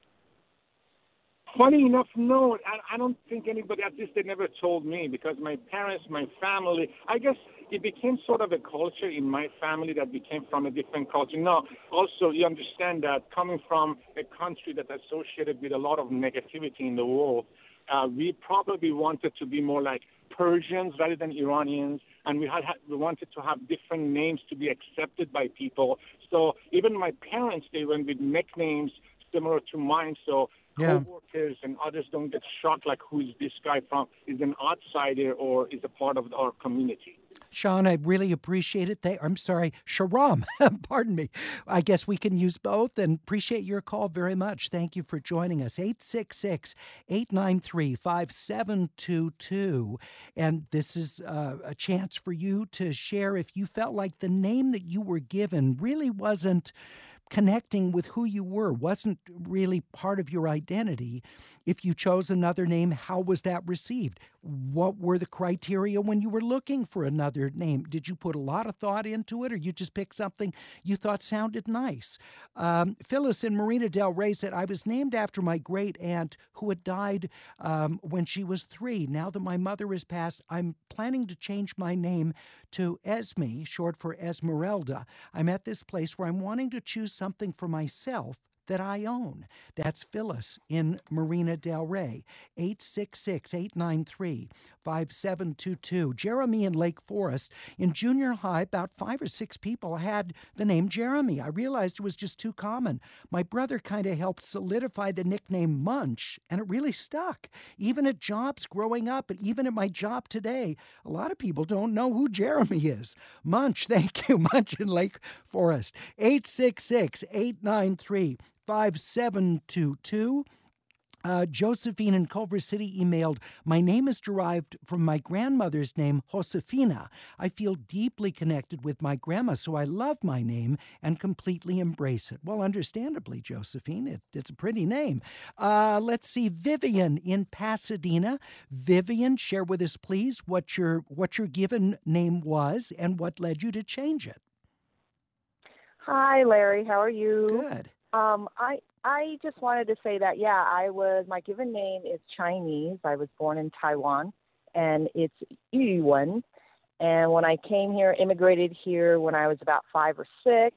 Funny enough, no. I don't think anybody, at least they never told me, because my parents, my family, I guess it became sort of a culture in my family that became from a different culture. Now, also, you understand that coming from a country that's associated with a lot of negativity in the world, we probably wanted to be more like Persians rather than Iranians, and we wanted to have different names to be accepted by people. So even my parents, they went with nicknames similar to mine, so co-workers and others don't get shocked like, who is this guy from? Is an outsider or is a part of our community? Sean, I really appreciate it. I'm sorry, Shahram, pardon me. I guess we can use both, and appreciate your call very much. Thank you for joining us. 866-893-5722. And this is a chance for you to share if you felt like the name that you were given really wasn't connecting with who you were, wasn't really part of your identity. If you chose another name, how was that received? What were the criteria when you were looking for another name? Did you put a lot of thought into it, or you just picked something you thought sounded nice? Phyllis in Marina Del Rey said, I was named after my great aunt who had died when she was 3. Now that my mother has passed, I'm planning to change my name to Esme, short for Esmeralda. I'm at this place where I'm wanting to choose something for myself that I own. That's Phyllis in Marina Del Rey. 866-893-5722. Jeremy in Lake Forest. In junior high, about 5 or 6 people had the name Jeremy. I realized it was just too common. My brother kind of helped solidify the nickname Munch, and it really stuck. Even at jobs growing up, and even at my job today, a lot of people don't know who Jeremy is. Munch, thank you. Munch in Lake Forest. 866-893-5722. Josephine in Culver City emailed, my name is derived from my grandmother's name, Josefina. I feel deeply connected with my grandma, so I love my name and completely embrace it. Well, understandably, Josephine, it's a pretty name. Let's see, Vivian in Pasadena. Vivian, share with us, please, what your given name was and what led you to change it. Hi, Larry. How are you? Good. I just wanted to say that, my given name is Chinese. I was born in Taiwan, and it's Yuwen. And when I came here, immigrated here when I was about 5 or 6,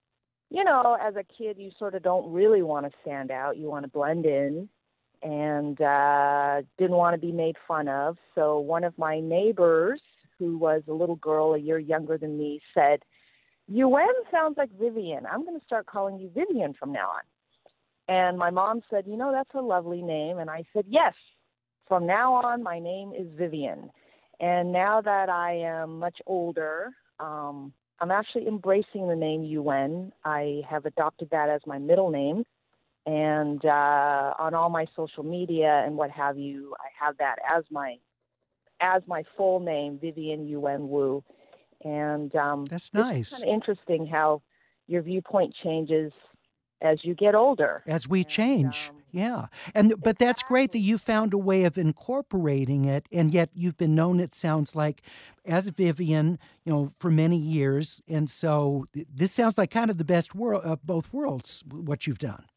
as a kid, you sort of don't really want to stand out. You want to blend in and didn't want to be made fun of. So one of my neighbors, who was a little girl a year younger than me, said, Yuwen sounds like Vivian. I'm going to start calling you Vivian from now on. And my mom said, that's a lovely name. And I said, yes, from now on, my name is Vivian. And now that I am much older, I'm actually embracing the name Yuwen. I have adopted that as my middle name. And on all my social media and what have you, I have that as my full name, Vivian Yuwen Wu. And that's nice. It's kind of interesting how your viewpoint changes as you get older. As we change, yeah. But that's great that you found a way of incorporating it, and yet you've been known, it sounds like, as Vivian, for many years. And so this sounds like kind of the best of both worlds, what you've done.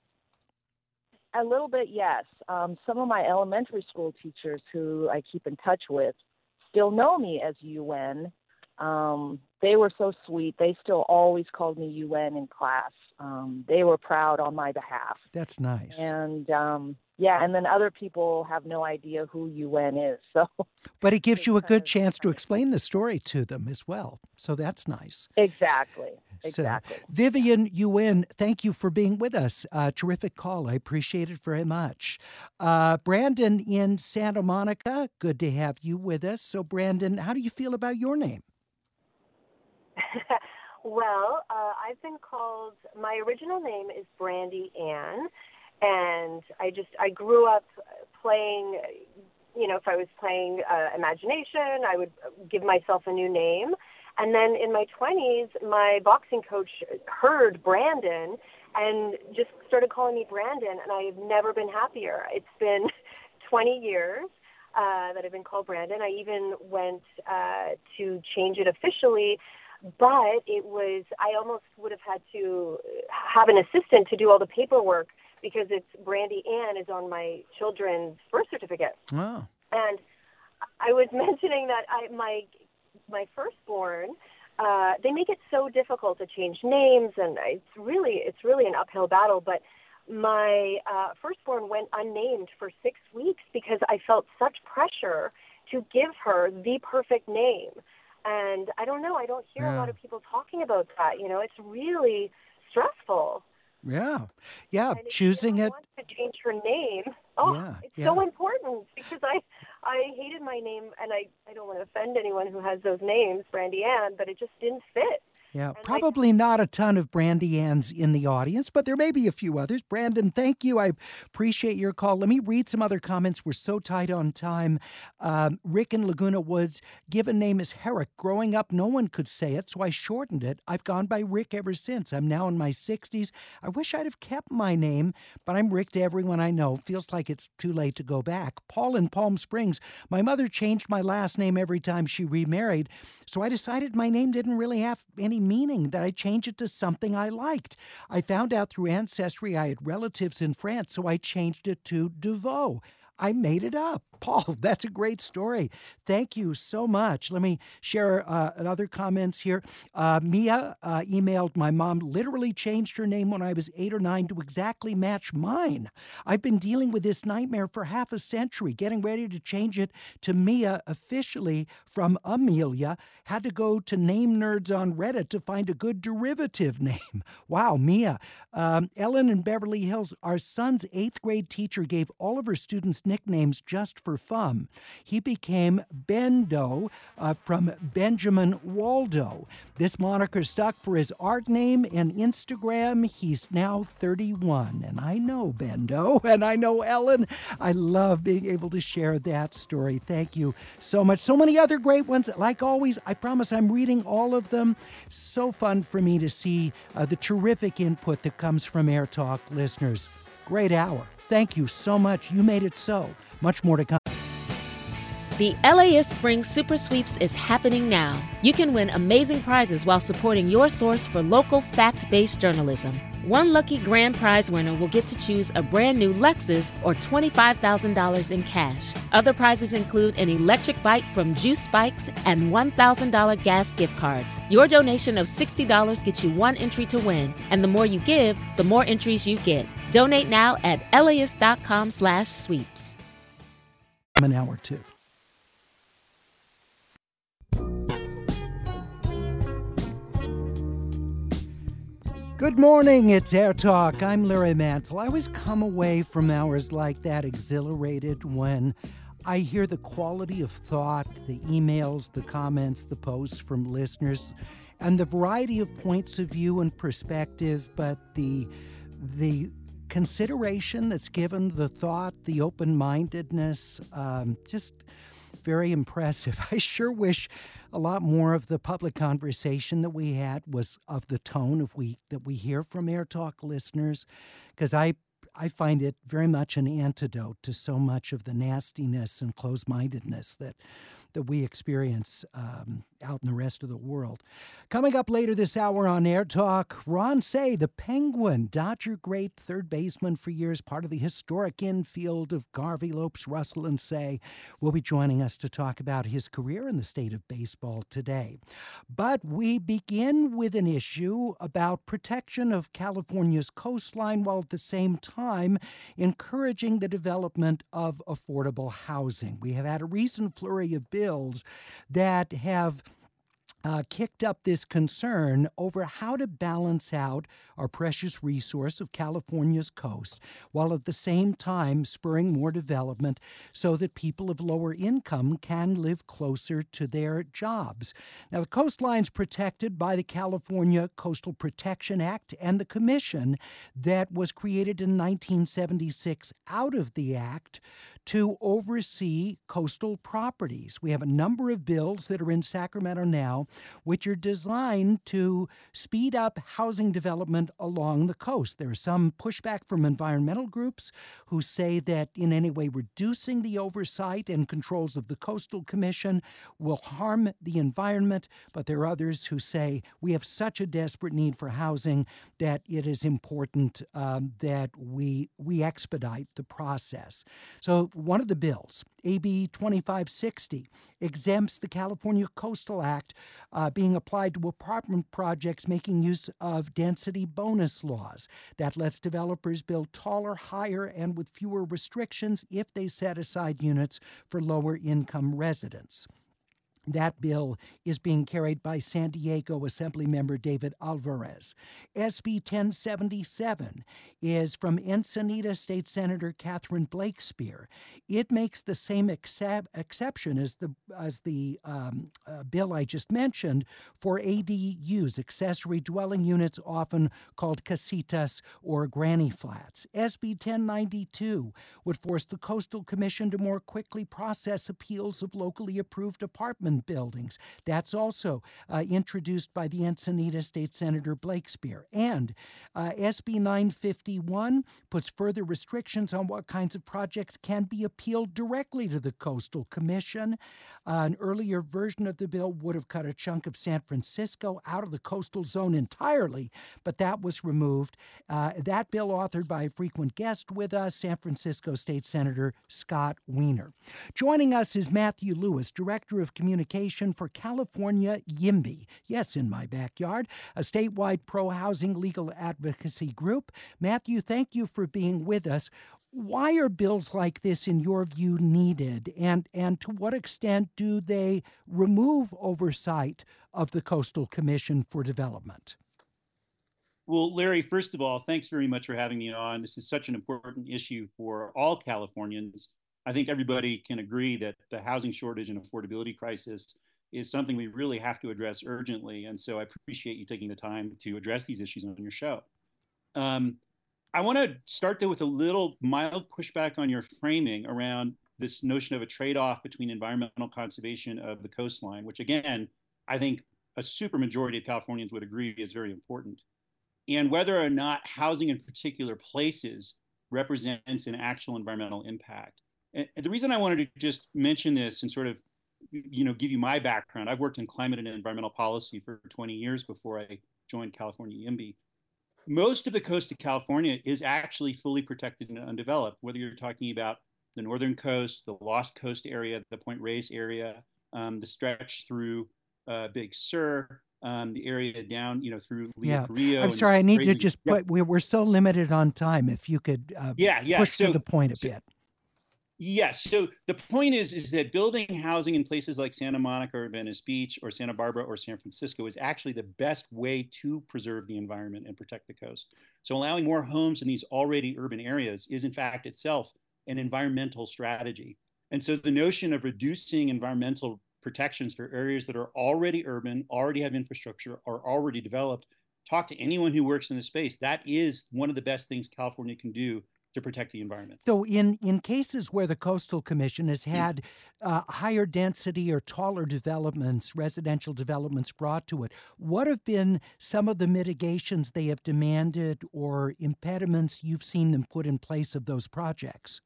A little bit, yes. Some of my elementary school teachers who I keep in touch with still know me as Yuwen. They were so sweet. They still always called me Yuwen in class. They were proud on my behalf. That's nice. And and then other people have no idea who Yuwen is. So, but it gives you a good chance to explain the story to them as well. So that's nice. Exactly. So, Vivian Yuwen, thank you for being with us. Terrific call. I appreciate it very much. Brandon in Santa Monica, good to have you with us. So, Brandon, how do you feel about your name? Well, I've been called, my original name is Brandy Ann, and I grew up playing, if I was playing imagination, I would give myself a new name. And then in my 20s, my boxing coach heard Brandon and just started calling me Brandon, and I've never been happier. It's been 20 years that I've been called Brandon. I even went to change it officially, but I almost would have had to have an assistant to do all the paperwork because it's Brandy Ann is on my children's birth certificate. Oh. And I was mentioning that my firstborn, they make it so difficult to change names, and it's really an uphill battle. But my firstborn went unnamed for 6 weeks because I felt such pressure to give her the perfect name. And I don't know, I don't hear a lot of people talking about that. It's really stressful. Yeah. And Choosing if it. wants to change her name. It's so important because I hated my name, and I don't want to offend anyone who has those names, Brandy Ann, but it just didn't fit. Yeah, probably not a ton of Brandy Anns in the audience, but there may be a few others. Brandon, thank you. I appreciate your call. Let me read some other comments. We're so tight on time. Rick in Laguna Woods, given name is Herrick. Growing up, no one could say it, so I shortened it. I've gone by Rick ever since. I'm now in my 60s. I wish I'd have kept my name, but I'm Rick to everyone I know. Feels like it's too late to go back. Paul in Palm Springs, my mother changed my last name every time she remarried, so I decided my name didn't really have any meaning, that I changed it to something I liked. I found out through Ancestry I had relatives in France, so I changed it to DeVoe. I made it up. Paul, that's a great story. Thank you so much. Let me share other comments here. Mia emailed, my mom literally changed her name when I was 8 or 9 to exactly match mine. I've been dealing with this nightmare for half a century, getting ready to change it to Mia officially from Amelia. Had to go to Name Nerds on Reddit to find a good derivative name. Wow, Mia. Ellen in Beverly Hills, our son's 8th grade teacher gave all of her students nicknames just for fun. He became Bendo from Benjamin Waldo. This moniker stuck for his art name and Instagram. He's now 31. And I know Bendo, and I know Ellen. I love being able to share that story. Thank you so much. So many other great ones. Like always, I promise I'm reading all of them. So fun for me to see the terrific input that comes from Air Talk listeners. Great hour. Thank you so much. You made it so. Much more to come. The LAist Spring Super Sweeps is happening now. You can win amazing prizes while supporting your source for local fact-based journalism. One lucky grand prize winner will get to choose a brand new Lexus or $25,000 in cash. Other prizes include an electric bike from Juice Bikes and $1,000 gas gift cards. Your donation of $60 gets you one entry to win, and the more you give, the more entries you get. Donate now at LAist.com/sweeps. An hour two. Good morning, it's Air Talk. I'm Larry Mantle. I always come away from hours like that exhilarated when I hear the quality of thought, the emails, the comments, the posts from listeners, and the variety of points of view and perspective, but the consideration that's given, the thought, the open-mindedness, just very impressive. I sure wish a lot more of the public conversation that we had was of the tone that we hear from Air Talk listeners, because I find it very much an antidote to so much of the nastiness and closed-mindedness that we experience out in the rest of the world. Coming up later this hour on Air Talk, Ron Cey, the Penguin, Dodger great third baseman for years, part of the historic infield of Garvey, Lopes, Russell, and Cey, will be joining us to talk about his career in the state of baseball today. But we begin with an issue about protection of California's coastline while at the same time encouraging the development of affordable housing. We have had a recent flurry of bills that have kicked up this concern over how to balance out our precious resource of California's coast, while at the same time spurring more development so that people of lower income can live closer to their jobs. Now, the coastline's protected by the California Coastal Protection Act and the commission that was created in 1976 out of the act to oversee coastal properties. We have a number of bills that are in Sacramento now, which are designed to speed up housing development along the coast. There is some pushback from environmental groups who say that in any way reducing the oversight and controls of the Coastal Commission will harm the environment, but there are others who say we have such a desperate need for housing that it is important that we expedite the process. So one of the bills, AB 2560, exempts the California Coastal Act being applied to apartment projects making use of density bonus laws. That lets developers build taller, higher, and with fewer restrictions if they set aside units for lower income residents. That bill is being carried by San Diego Assemblymember David Alvarez. SB 1077 is from Ensenada State Senator Catherine Blakespear. It makes the same exception as the bill I just mentioned for ADUs, accessory dwelling units, often called casitas or granny flats. SB 1092 would force the Coastal Commission to more quickly process appeals of locally approved apartment buildings. That's also introduced by the Ensenada State Senator Blakespear. And SB 951 puts further restrictions on what kinds of projects can be appealed directly to the Coastal Commission. An earlier version of the bill would have cut a chunk of San Francisco out of the coastal zone entirely, but that was removed. That bill authored by a frequent guest with us, San Francisco State Senator Scott Wiener. Joining us is Matthew Lewis, Director of Communication for California YIMBY. Yes, in my backyard, a statewide pro-housing legal advocacy group. Matthew, thank you for being with us. Why are bills like this, in your view, needed? And to what extent do they remove oversight of the Coastal Commission for Development? Well, Larry, first of all, thanks very much for having me on. This is such an important issue for all Californians. I think everybody can agree that the housing shortage and affordability crisis is something we really have to address urgently. And so I appreciate you taking the time to address these issues on your show. I want to start, though, with a little mild pushback on your framing around this notion of a trade-off between environmental conservation of the coastline, which, again, I think a supermajority of Californians would agree is very important, and whether or not housing in particular places represents an actual environmental impact. And the reason I wanted to just mention this and sort of, give you my background, I've worked in climate and environmental policy for 20 years before I joined California YIMBY. Most of the coast of California is actually fully protected and undeveloped, whether you're talking about the northern coast, the Lost Coast area, the Point Reyes area, the stretch through Big Sur, the area down, through Leo Carrillo. I'm sorry, I need to just put, we're so limited on time. If you could push to the point a bit. Yes. So the point is that building housing in places like Santa Monica or Venice Beach or Santa Barbara or San Francisco is actually the best way to preserve the environment and protect the coast. So allowing more homes in these already urban areas is, in fact, itself an environmental strategy. And so the notion of reducing environmental protections for areas that are already urban, already have infrastructure, are already developed, talk to anyone who works in the space. That is one of the best things California can do to protect the environment. So in cases where the Coastal Commission has had higher density or taller developments, residential developments brought to it, what have been some of the mitigations they have demanded or impediments you've seen them put in place of those projects?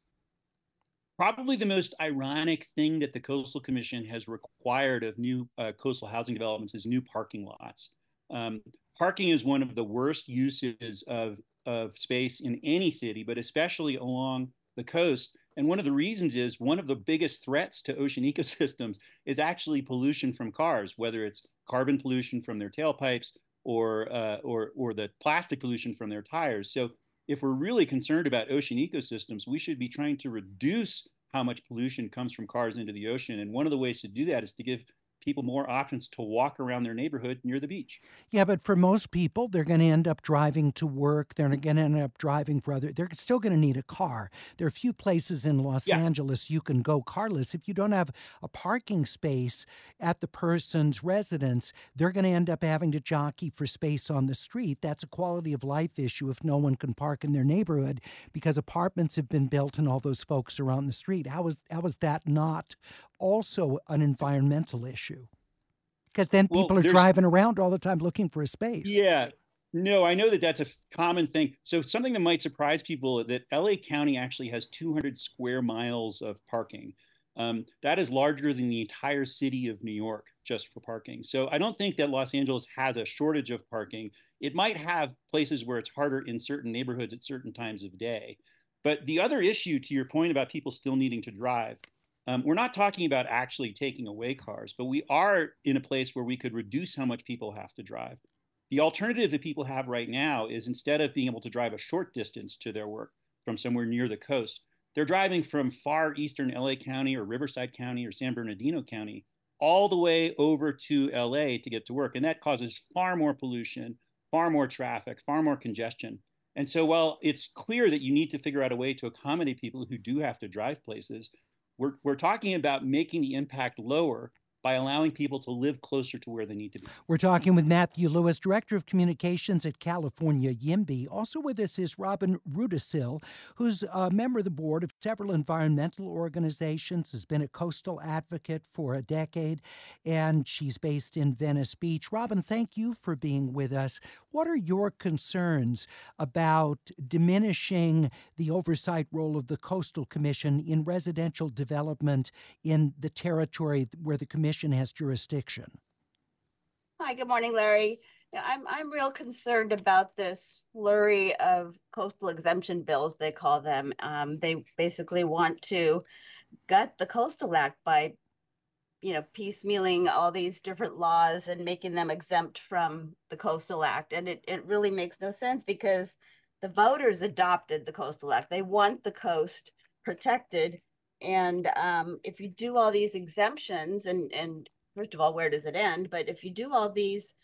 Probably the most ironic thing that the Coastal Commission has required of new coastal housing developments is new parking lots. Parking is one of the worst uses of space in any city, but especially along the coast. And one of the reasons is one of the biggest threats to ocean ecosystems is actually pollution from cars, whether it's carbon pollution from their tailpipes or the plastic pollution from their tires. So if we're really concerned about ocean ecosystems, we should be trying to reduce how much pollution comes from cars into the ocean. And one of the ways to do that is to give people more options to walk around their neighborhood near the beach. Yeah, but for most people, they're going to end up driving to work. They're going to end up driving for they're still going to need a car. There are a few places in Los Angeles you can go carless. If you don't have a parking space at the person's residence, they're going to end up having to jockey for space on the street. That's a quality of life issue if no one can park in their neighborhood because apartments have been built and all those folks are on the street. How is that not also an environmental issue? Because then people are driving around all the time looking for a space. Yeah. No, I know that that's a common thing. So something that might surprise people that LA County actually has 200 square miles of parking. That is larger than the entire city of New York just for parking. So I don't think that Los Angeles has a shortage of parking. It might have places where it's harder in certain neighborhoods at certain times of day. But the other issue, to your point about people still needing to drive, we're not talking about actually taking away cars, but we are in a place where we could reduce how much people have to drive. The alternative that people have right now is, instead of being able to drive a short distance to their work from somewhere near the coast, they're driving from far eastern LA County or Riverside County or San Bernardino County all the way over to LA to get to work. And that causes far more pollution, far more traffic, far more congestion. And so while it's clear that you need to figure out a way to accommodate people who do have to drive places, we're talking about making the impact lower by allowing people to live closer to where they need to be. We're talking with Matthew Lewis, Director of Communications at California YIMBY. Also with us is Robin Rudisill, who's a member of the board of several environmental organizations, has been a coastal advocate for a decade, and she's based in Venice Beach. Robin, thank you for being with us. What are your concerns about diminishing the oversight role of the Coastal Commission in residential development in the territory where the Commission has jurisdiction? Hi, good morning, Larry. I'm real concerned about this flurry of coastal exemption bills, they call them. They basically want to gut the Coastal Act by, piecemealing all these different laws and making them exempt from the Coastal Act. And it really makes no sense, because the voters adopted the Coastal Act. They want the coast protected. And if you do all these exemptions, and first of all, where does it end? But if you do all these,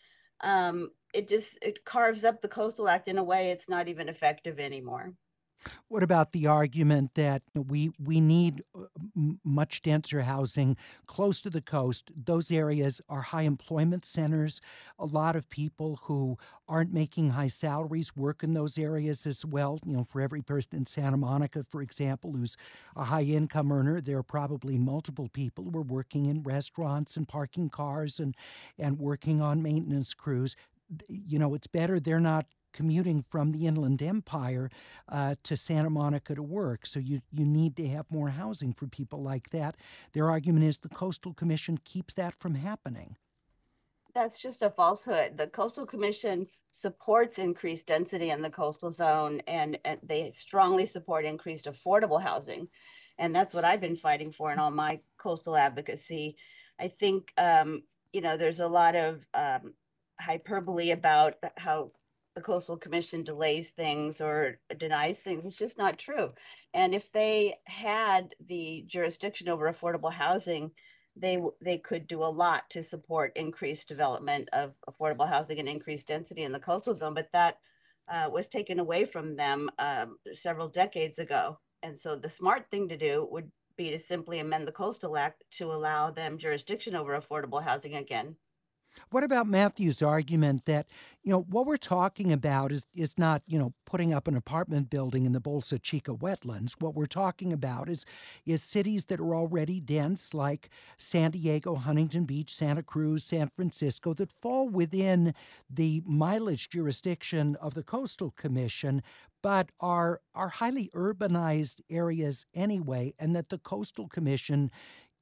it carves up the Coastal Act in a way it's not even effective anymore. What about the argument that we need much denser housing close to the coast? Those areas are high employment centers. A lot of people who aren't making high salaries work in those areas as well. For every person in Santa Monica, for example, who's a high income earner, there are probably multiple people who are working in restaurants and parking cars and working on maintenance crews. It's better they're not commuting from the Inland Empire to Santa Monica to work. So you need to have more housing for people like that. Their argument is the Coastal Commission keeps that from happening. That's just a falsehood. The Coastal Commission supports increased density in the coastal zone, and they strongly support increased affordable housing. And that's what I've been fighting for in all my coastal advocacy. I think, there's a lot of hyperbole about how the Coastal Commission delays things or denies things. It's just not true. And if they had the jurisdiction over affordable housing, they could do a lot to support increased development of affordable housing and increased density in the coastal zone. But that was taken away from them several decades ago. And so the smart thing to do would be to simply amend the Coastal Act to allow them jurisdiction over affordable housing again. What about Matthew's argument that, what we're talking about is not, putting up an apartment building in the Bolsa Chica wetlands. What we're talking about is cities that are already dense, like San Diego, Huntington Beach, Santa Cruz, San Francisco, that fall within the mileage jurisdiction of the Coastal Commission, but are highly urbanized areas anyway, and that the Coastal Commission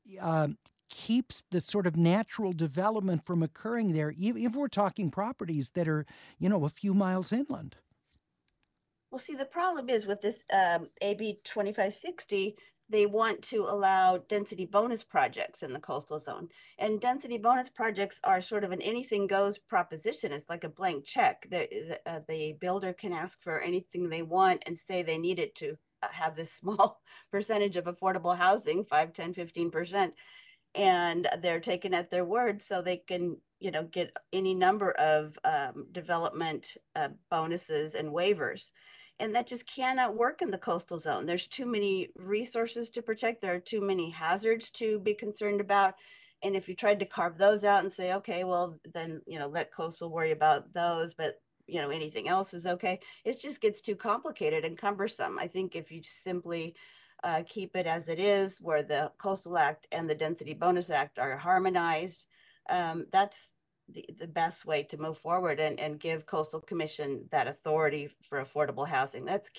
keeps the sort of natural development from occurring there, even if we're talking properties that are, a few miles inland. Well, see, the problem is with this AB 2560, they want to allow density bonus projects in the coastal zone. And density bonus projects are sort of an anything goes proposition. It's like a blank check. The builder can ask for anything they want and say they need it to have this small percentage of affordable housing, 5, 10, 15%. And they're taken at their word, so they can, get any number of development bonuses and waivers. And that just cannot work in the coastal zone. There's too many resources to protect. There are too many hazards to be concerned about. And if you tried to carve those out and say, okay, well, then, let coastal worry about those, but, anything else is okay, it just gets too complicated and cumbersome. I think if you just simply keep it as it is, where the Coastal Act and the Density Bonus Act are harmonized, that's the best way to move forward and give Coastal Commission that authority for affordable housing. That's key.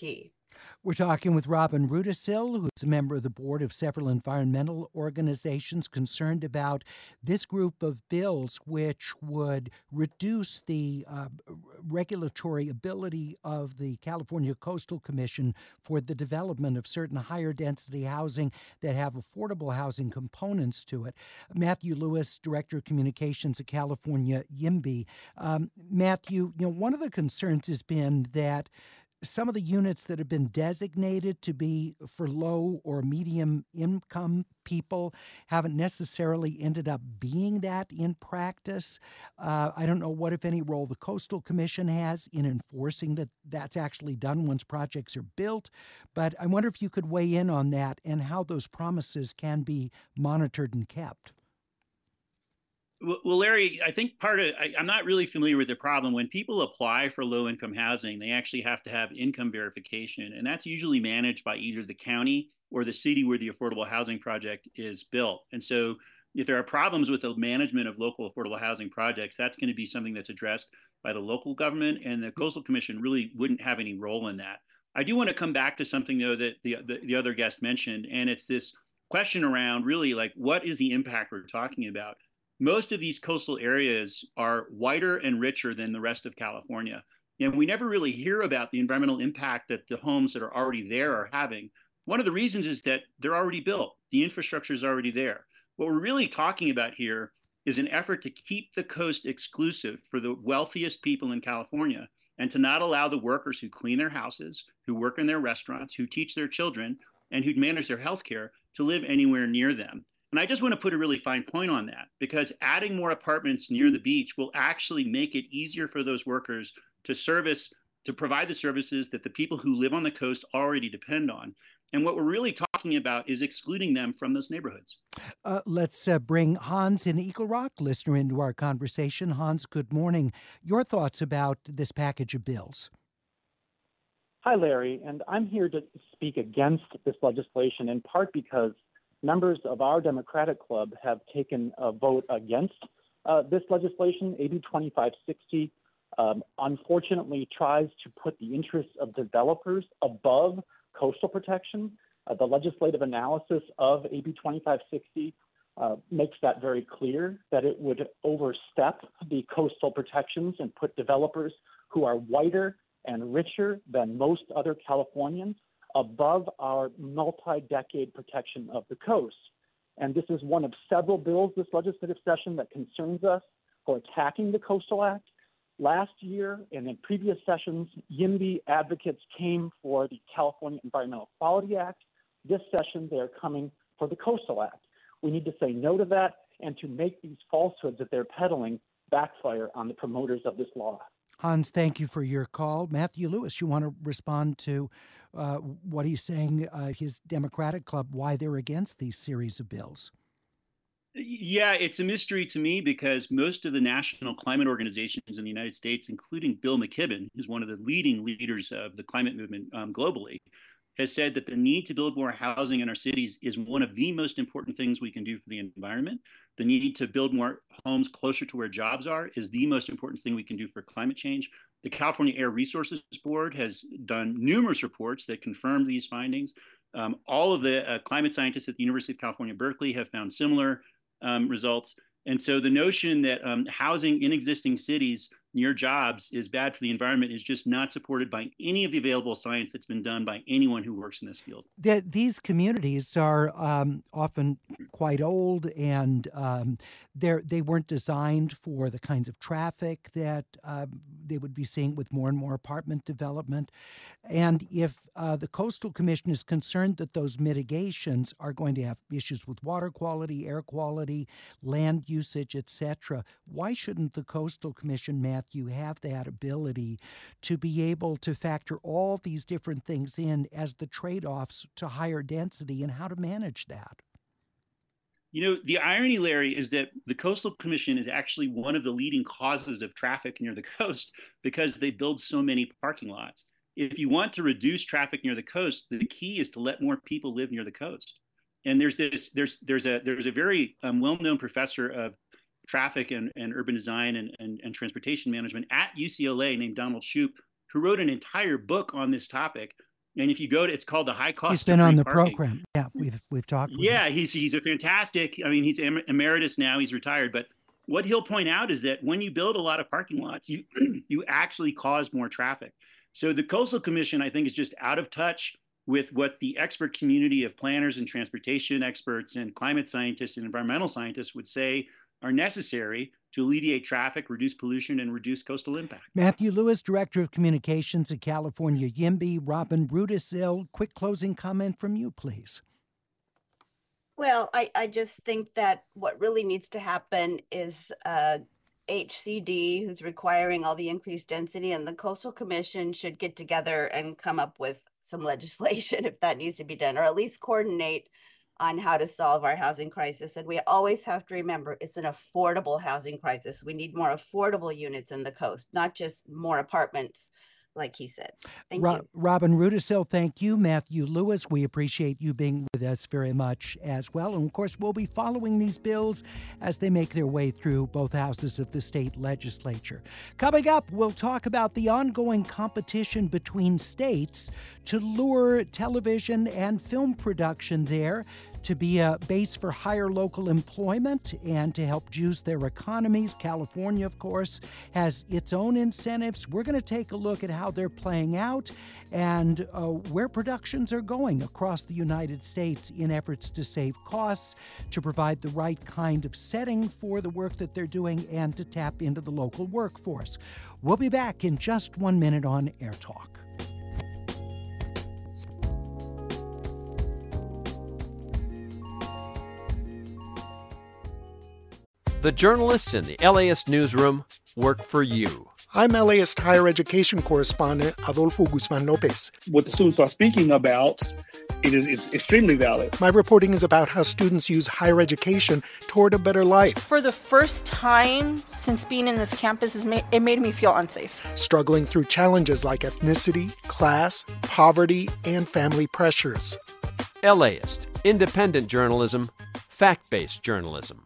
We're talking with Robin Rudisil, who's a member of the board of several environmental organizations concerned about this group of bills, which would reduce the regulatory ability of the California Coastal Commission for the development of certain higher density housing that have affordable housing components to it. Matthew Lewis, Director of Communications at California YIMBY. Matthew, one of the concerns has been that some of the units that have been designated to be for low or medium income people haven't necessarily ended up being that in practice. I don't know what, if any, role the Coastal Commission has in enforcing that that's actually done once projects are built. But I wonder if you could weigh in on that and how those promises can be monitored and kept. Well, Larry, I think I'm not really familiar with the problem. When people apply for low-income housing, they actually have to have income verification, and that's usually managed by either the county or the city where the affordable housing project is built. And so if there are problems with the management of local affordable housing projects, that's going to be something that's addressed by the local government, and the Coastal Commission really wouldn't have any role in that. I do want to come back to something, though, that the other guest mentioned, and it's this question around really like, what is the impact we're talking about? Most of these coastal areas are whiter and richer than the rest of California. And we never really hear about the environmental impact that the homes that are already there are having. One of the reasons is that they're already built. The infrastructure is already there. What we're really talking about here is an effort to keep the coast exclusive for the wealthiest people in California, and to not allow the workers who clean their houses, who work in their restaurants, who teach their children, and who manage their health care to live anywhere near them. And I just want to put a really fine point on that, because adding more apartments near the beach will actually make it easier for those workers to provide the services that the people who live on the coast already depend on. And what we're really talking about is excluding them from those neighborhoods. Let's bring Hans in Eagle Rock, listener, into our conversation. Hans, good morning. Your thoughts about this package of bills? Hi, Larry, and I'm here to speak against this legislation in part because members of our Democratic Club have taken a vote against this legislation. AB 2560 unfortunately tries to put the interests of developers above coastal protection. The legislative analysis of AB 2560 makes that very clear, that it would overstep the coastal protections and put developers who are whiter and richer than most other Californians above our multi-decade protection of the coast. And this is one of several bills this legislative session that concerns us for attacking the Coastal Act. Last year and in previous sessions, YIMBY advocates came for the California Environmental Quality Act. This session, they're coming for the Coastal Act. We need to say no to that and to make these falsehoods that they're peddling backfire on the promoters of this law. Hans, thank you for your call. Matthew Lewis, you want to respond to what he's saying, his Democratic Club, why they're against these series of bills? Yeah, it's a mystery to me because most of the national climate organizations in the United States, including Bill McKibben, who's one of the leading leaders of the climate movement globally, has said that the need to build more housing in our cities is one of the most important things we can do for the environment. The need to build more homes closer to where jobs are is the most important thing we can do for climate change. The California Air Resources Board has done numerous reports that confirm these findings. All of the climate scientists at the University of California, Berkeley have found similar results. And so the notion that housing in existing cities near jobs is bad for the environment is just not supported by any of the available science that's been done by anyone who works in this field. These communities are often quite old, and they weren't designed for the kinds of traffic that they would be seeing with more and more apartment development. And if the Coastal Commission is concerned that those mitigations are going to have issues with water quality, air quality, land usage, etc., why shouldn't the Coastal Commission, Matthew, have that ability to be able to factor all these different things in as the trade-offs to higher density and how to manage that? You know, the irony, Larry, is that the Coastal Commission is actually one of the leading causes of traffic near the coast because they build so many parking lots. If you want to reduce traffic near the coast, the key is to let more people live near the coast. And there's a very well-known professor of traffic and urban design and transportation management at UCLA named Donald Shoup, who wrote an entire book on this topic And if you go to, it's called the high cost. He's been on the parking. program. Yeah, we've talked. Yeah, he's a fantastic. I mean, he's emeritus now. He's retired, but what he'll point out is that when you build a lot of parking lots, you you actually cause more traffic. So the Coastal Commission, I think, is just out of touch with what the expert community of planners and transportation experts and climate scientists and environmental scientists would say are necessary to alleviate traffic, reduce pollution, and reduce coastal impact. Matthew Lewis, Director of Communications at California YIMBY. Robin Rudisill, quick closing comment from you, please. Well, I just think that what really needs to happen is HCD, who's requiring all the increased density, and the Coastal Commission should get together and come up with some legislation if that needs to be done, or at least coordinate on how to solve our housing crisis. And we always have to remember it's an affordable housing crisis. We need more affordable units in the coast, not just more apartments, like he said. Thank you. Robin Rudisill, thank you. Matthew Lewis, we appreciate you being with us very much as well. And of course, we'll be following these bills as they make their way through both houses of the state legislature. Coming up, we'll talk about the ongoing competition between states to lure television and film production there to be a base for higher local employment and to help juice their economies. California, of course, has its own incentives. We're going to take a look at how they're playing out and where productions are going across the United States in efforts to save costs, to provide the right kind of setting for the work that they're doing, and to tap into the local workforce. We'll be back in just 1 minute on Air Talk. The journalists in the LAist newsroom work for you. I'm LAist higher education correspondent Adolfo Guzman Lopez. What the students are speaking about, it is extremely valid. My reporting is about how students use higher education toward a better life. For the first time since being in this campus, it made me feel unsafe. Struggling through challenges like ethnicity, class, poverty, and family pressures. LAist, independent journalism, fact-based journalism.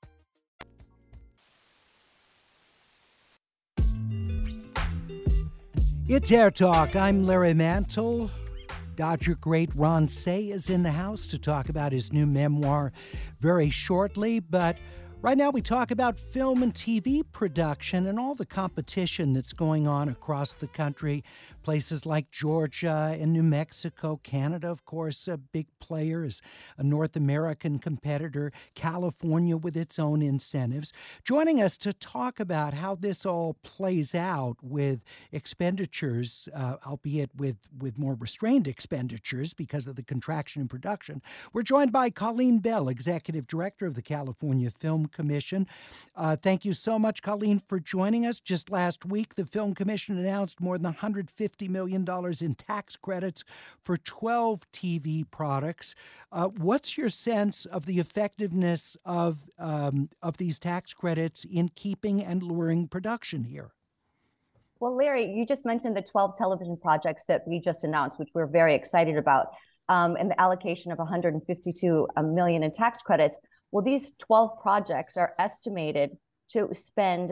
It's Air Talk. I'm Larry Mantle. Dodger great Ron Say is in the house to talk about his new memoir very shortly. But right now we talk about film and TV production and all the competition that's going on across the country. Places like Georgia and New Mexico, Canada, of course, a big player, is a North American competitor, California with its own incentives. Joining us to talk about how this all plays out with expenditures, albeit with more restrained expenditures because of the contraction in production, we're joined by Colleen Bell, Executive Director of the California Film Commission. Thank you so much, Colleen, for joining us. Just last week, the Film Commission announced more than $150 million in tax credits for 12 TV products. What's your sense of the effectiveness of these tax credits in keeping and luring production here? Well, Larry, you just mentioned the 12 television projects that we just announced, which we're very excited about, and the allocation of $152 million in tax credits. Well, these 12 projects are estimated to spend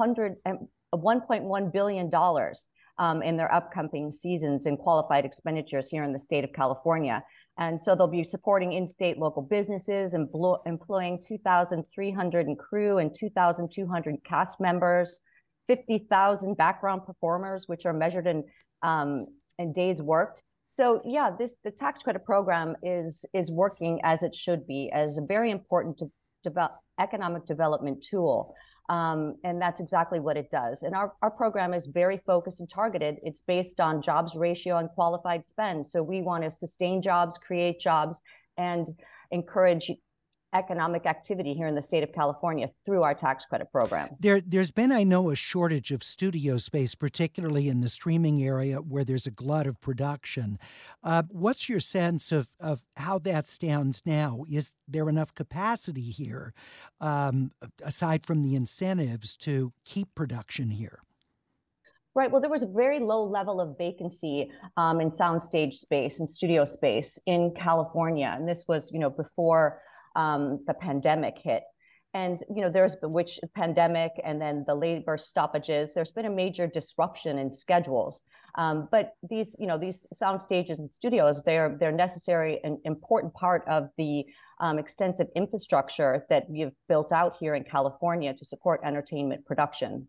$1.1 billion in their upcoming seasons in qualified expenditures here in the state of California. And so they'll be supporting in-state local businesses, employing 2,300 in crew and 2,200 cast members, 50,000 background performers, which are measured in days worked. So yeah, the tax credit program is working as it should be, as a very important economic development tool. And that's exactly what it does. And our program is very focused and targeted. It's based on jobs ratio and qualified spend. So we want to sustain jobs, create jobs, and encourage economic activity here in the state of California through our tax credit program. There's been, I know, a shortage of studio space, particularly in the streaming area where there's a glut of production. What's your sense of how that stands now? Is there enough capacity here, aside from the incentives, to keep production here? Right. Well, there was a very low level of vacancy in soundstage space and studio space in California. And this was, before the pandemic hit. And, there's been, which pandemic and then the labor stoppages, there's been a major disruption in schedules. But these sound stages and studios, they're necessary and important part of the extensive infrastructure that we've built out here in California to support entertainment production.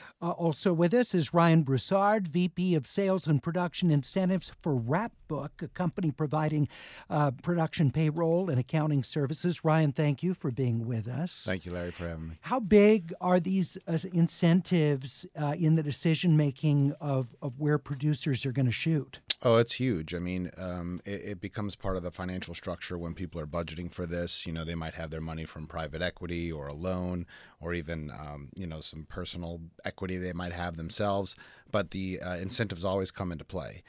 Also with us is Ryan Broussard, VP of Sales and Production Incentives for Rapbook, a company providing production payroll and accounting services. Ryan, thank you for being with us. Thank you, Larry, for having me. How big are these incentives in the decision-making of where producers are going to shoot? Oh, it's huge. I mean, it becomes part of the financial structure when people are budgeting for this. They might have their money from private equity or a loan or even, some personal equity they might have themselves. But the incentives always come into play.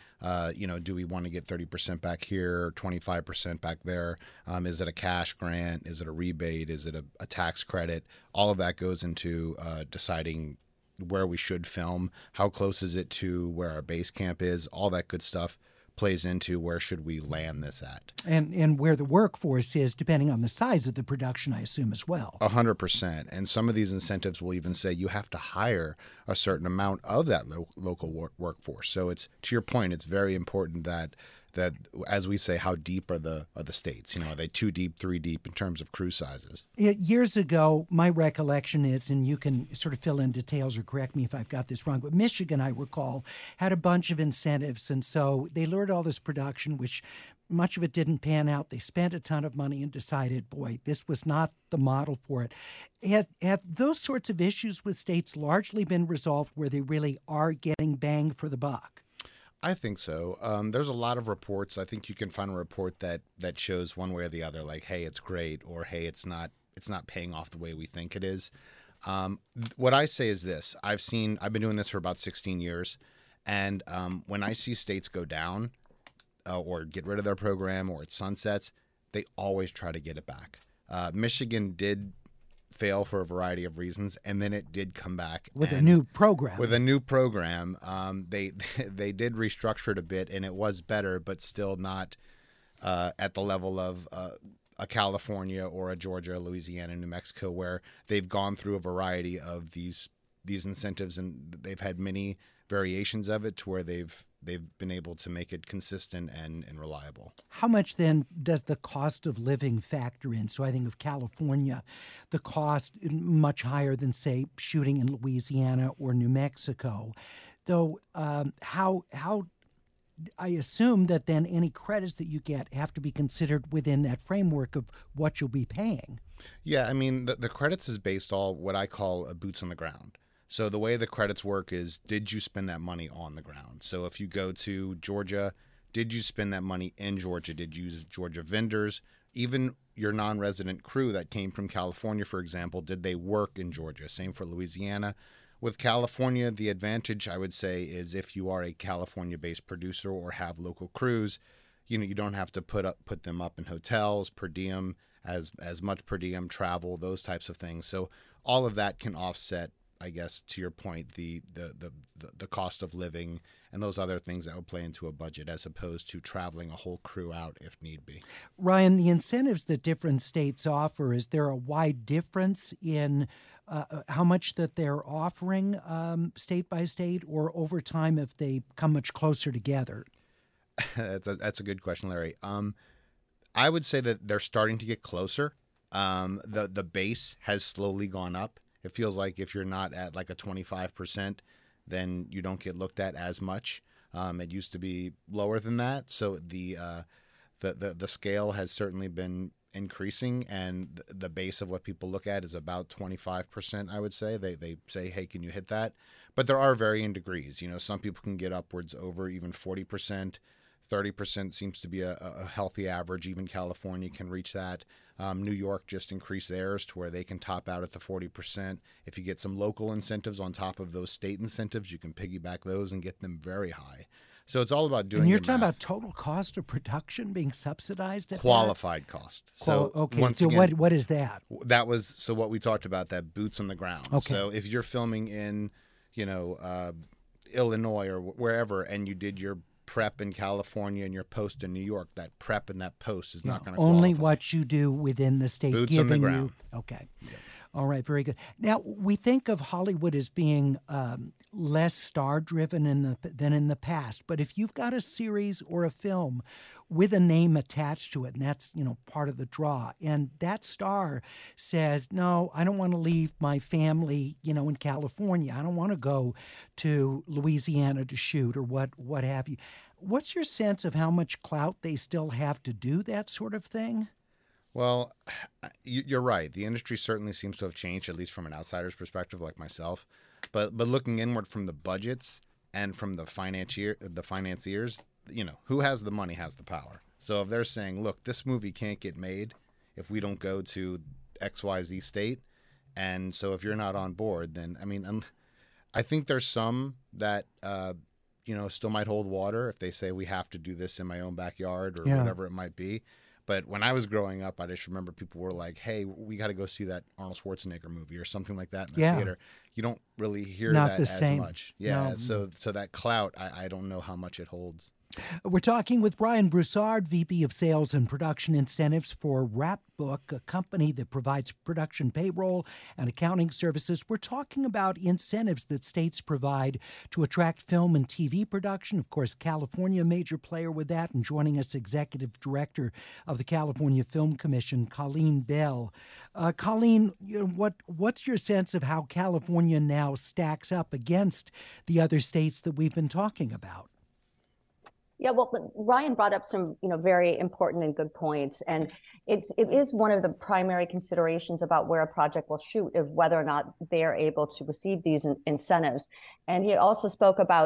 Do we want to get 30% back here, 25% back there? Is it a cash grant? Is it a rebate? Is it a tax credit? All of that goes into deciding where we should film, how close is it to where our base camp is, all that good stuff plays into where should we land this at. And where the workforce is, depending on the size of the production, I assume, as well. 100%. And some of these incentives will even say you have to hire a certain amount of that local workforce. So it's, to your point, it's very important that as we say, how deep are the states? Are they 2 deep, 3 deep in terms of crew sizes? Years ago, my recollection is, and you can sort of fill in details or correct me if I've got this wrong, but Michigan, I recall, had a bunch of incentives. And so they lured all this production, which much of it didn't pan out. They spent a ton of money and decided, boy, this was not the model for it. Have those sorts of issues with states largely been resolved where they really are getting bang for the buck? I think so. There's a lot of reports. I think you can find a report that shows one way or the other, like, hey, it's great, or hey, it's not paying off the way we think it is. What I say is this: I've been doing this for about 16 years, and when I see states go down or get rid of their program or it sunsets, they always try to get it back. Michigan did fail for a variety of reasons, and then it did come back with a new program. They did restructure it a bit, and it was better, but still not at the level of a California or a Georgia, Louisiana, New Mexico, where they've gone through a variety of these incentives, and they've had many variations of it to where they've been able to make it consistent and reliable. How much then does the cost of living factor in? So I think of California, the cost much higher than, say, shooting in Louisiana or New Mexico. Though how I assume that then any credits that you get have to be considered within that framework of what you'll be paying. Yeah, I mean, the credits is based on what I call a boots on the ground. So the way the credits work is, did you spend that money on the ground? So if you go to Georgia, did you spend that money in Georgia? Did you use Georgia vendors? Even your non-resident crew that came from California, for example, did they work in Georgia? Same for Louisiana. With California, the advantage, I would say, is if you are a California-based producer or have local crews, you don't have to put them up in hotels, per diem, as much per diem, travel, those types of things. So all of that can offset, I guess, to your point, the cost of living and those other things that would play into a budget, as opposed to traveling a whole crew out if need be. Ryan, the incentives that different states offer, is there a wide difference in how much that they're offering state by state, or over time if they come much closer together? That's a good question, Larry. I would say that they're starting to get closer. The base has slowly gone up. It feels like if you're not at like a 25%, then you don't get looked at as much. It used to be lower than that. So the scale has certainly been increasing, and the base of what people look at is about 25%, I would say. They say, hey, can you hit that? But there are varying degrees. Some people can get upwards over even 40%. 30% seems to be a healthy average. Even California can reach that. New York just increased theirs to where they can top out at the 40%. If you get some local incentives on top of those state incentives, you can piggyback those and get them very high. So it's all about doing. And you're talking about total cost of production being subsidized? Qualified cost. So okay. So again, what is that? That was what we talked about, that boots on the ground. Okay. So if you're filming in, Illinois or wherever, and you did your prep in California and your post in New York, that prep and that post is not going to only qualify. What you do within the state. Boots on the ground. Okay. Yeah. All right, very good. Now, we think of Hollywood as being less star-driven than in the past, but if you've got a series or a film with a name attached to it, and that's, part of the draw, and that star says, no, I don't want to leave my family, in California. I don't want to go to Louisiana to shoot or what have you. What's your sense of how much clout they still have to do that sort of thing? Well, you're right. The industry certainly seems to have changed, at least from an outsider's perspective, like myself. But looking inward from the budgets and from the financiers, who has the money has the power. So if they're saying, look, this movie can't get made if we don't go to XYZ state, and so if you're not on board, then I think there's some that still might hold water if they say we have to do this in my own backyard or whatever it might be. But when I was growing up, I just remember people were like, hey, we got to go see that Arnold Schwarzenegger movie or something like that in the theater. You don't really hear Not that the as same. much. Yeah, No. so that clout, I don't know how much it holds. We're talking with Brian Broussard, VP of Sales and Production Incentives for Rapbook, a company that provides production payroll and accounting services. We're talking about incentives that states provide to attract film and TV production. Of course, California, a major player with that, and joining us, Executive Director of the California Film Commission, Colleen Bell. Colleen, what's your sense of how California now stacks up against the other states that we've been talking about? Yeah, well, Ryan brought up some, very important and good points, and it is one of the primary considerations about where a project will shoot, of whether or not they are able to receive these incentives. And he also spoke about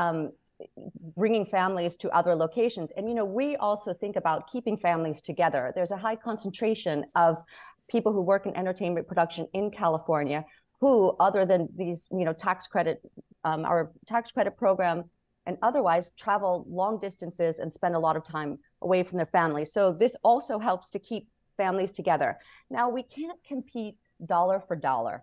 bringing families to other locations. And, we also think about keeping families together. There's a high concentration of people who work in entertainment production in California who, other than these, tax credit, our tax credit program, and otherwise travel long distances and spend a lot of time away from their families. So this also helps to keep families together. Now, we can't compete dollar for dollar.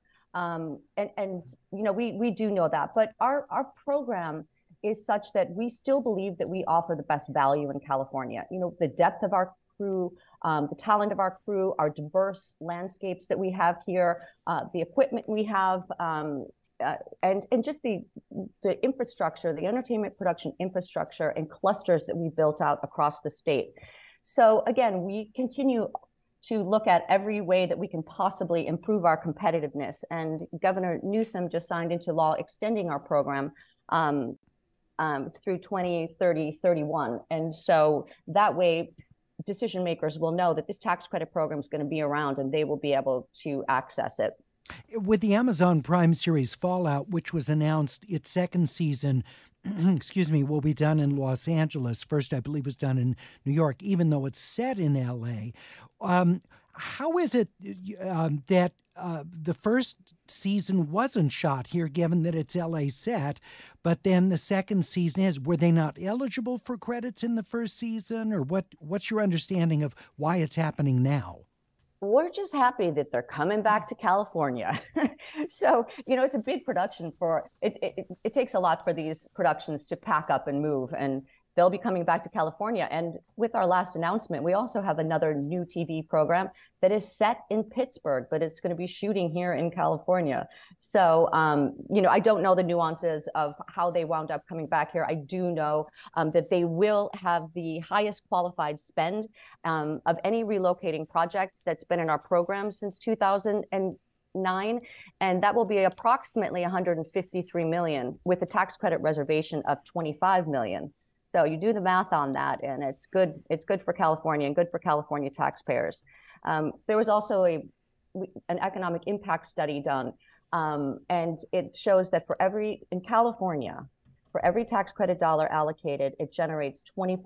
We do know that, but our program is such that we still believe that we offer the best value in California. The depth of our crew, the talent of our crew, our diverse landscapes that we have here, the equipment we have, and just the infrastructure, the entertainment production infrastructure and clusters that we built out across the state. So again, we continue to look at every way that we can possibly improve our competitiveness. And Governor Newsom just signed into law extending our program through 2030-31. And so that way, decision makers will know that this tax credit program is going to be around and they will be able to access it. With the Amazon Prime series Fallout, which was announced its second season, will be done in Los Angeles. First, I believe, was done in New York, even though it's set in L.A. How is it that the first season wasn't shot here, given that it's L.A. set, but then the second season is? Were they not eligible for credits in the first season, or what's your understanding of why it's happening now? We're just happy that they're coming back to California. So, it's a big production it takes a lot for these productions to pack up and move, and they'll be coming back to California. And with our last announcement, we also have another new TV program that is set in Pittsburgh, but it's going to be shooting here in California. So, I don't know the nuances of how they wound up coming back here. I do know that they will have the highest qualified spend of any relocating project that's been in our program since 2009, and that will be approximately $153 million with a tax credit reservation of $25 million. So you do the math on that, and it's good. It's good for California and good for California taxpayers. There was also an economic impact study done, and it shows that in California, for every tax credit dollar allocated, it generates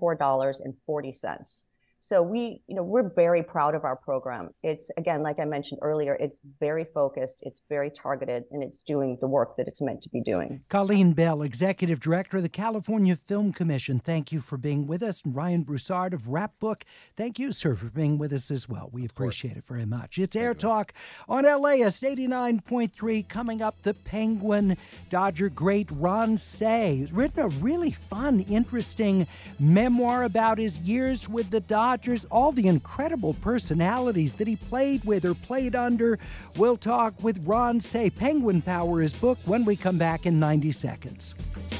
$24.40. So we're very proud of our program. It's, again, like I mentioned earlier, it's very focused, it's very targeted, and it's doing the work that it's meant to be doing. Colleen Bell, Executive Director of the California Film Commission, thank you for being with us. And Ryan Broussard of Rapbook, thank you, sir, for being with us as well. We appreciate it very much. It's Air Talk on LAist 89.3. Coming up, the Penguin Dodger great Ron Cey has written a really fun, interesting memoir about his years with the Dodgers. Dodgers, all the incredible personalities that he played with or played under. We'll talk with Ron Cey. Penguin Power is booked when we come back in 90 seconds.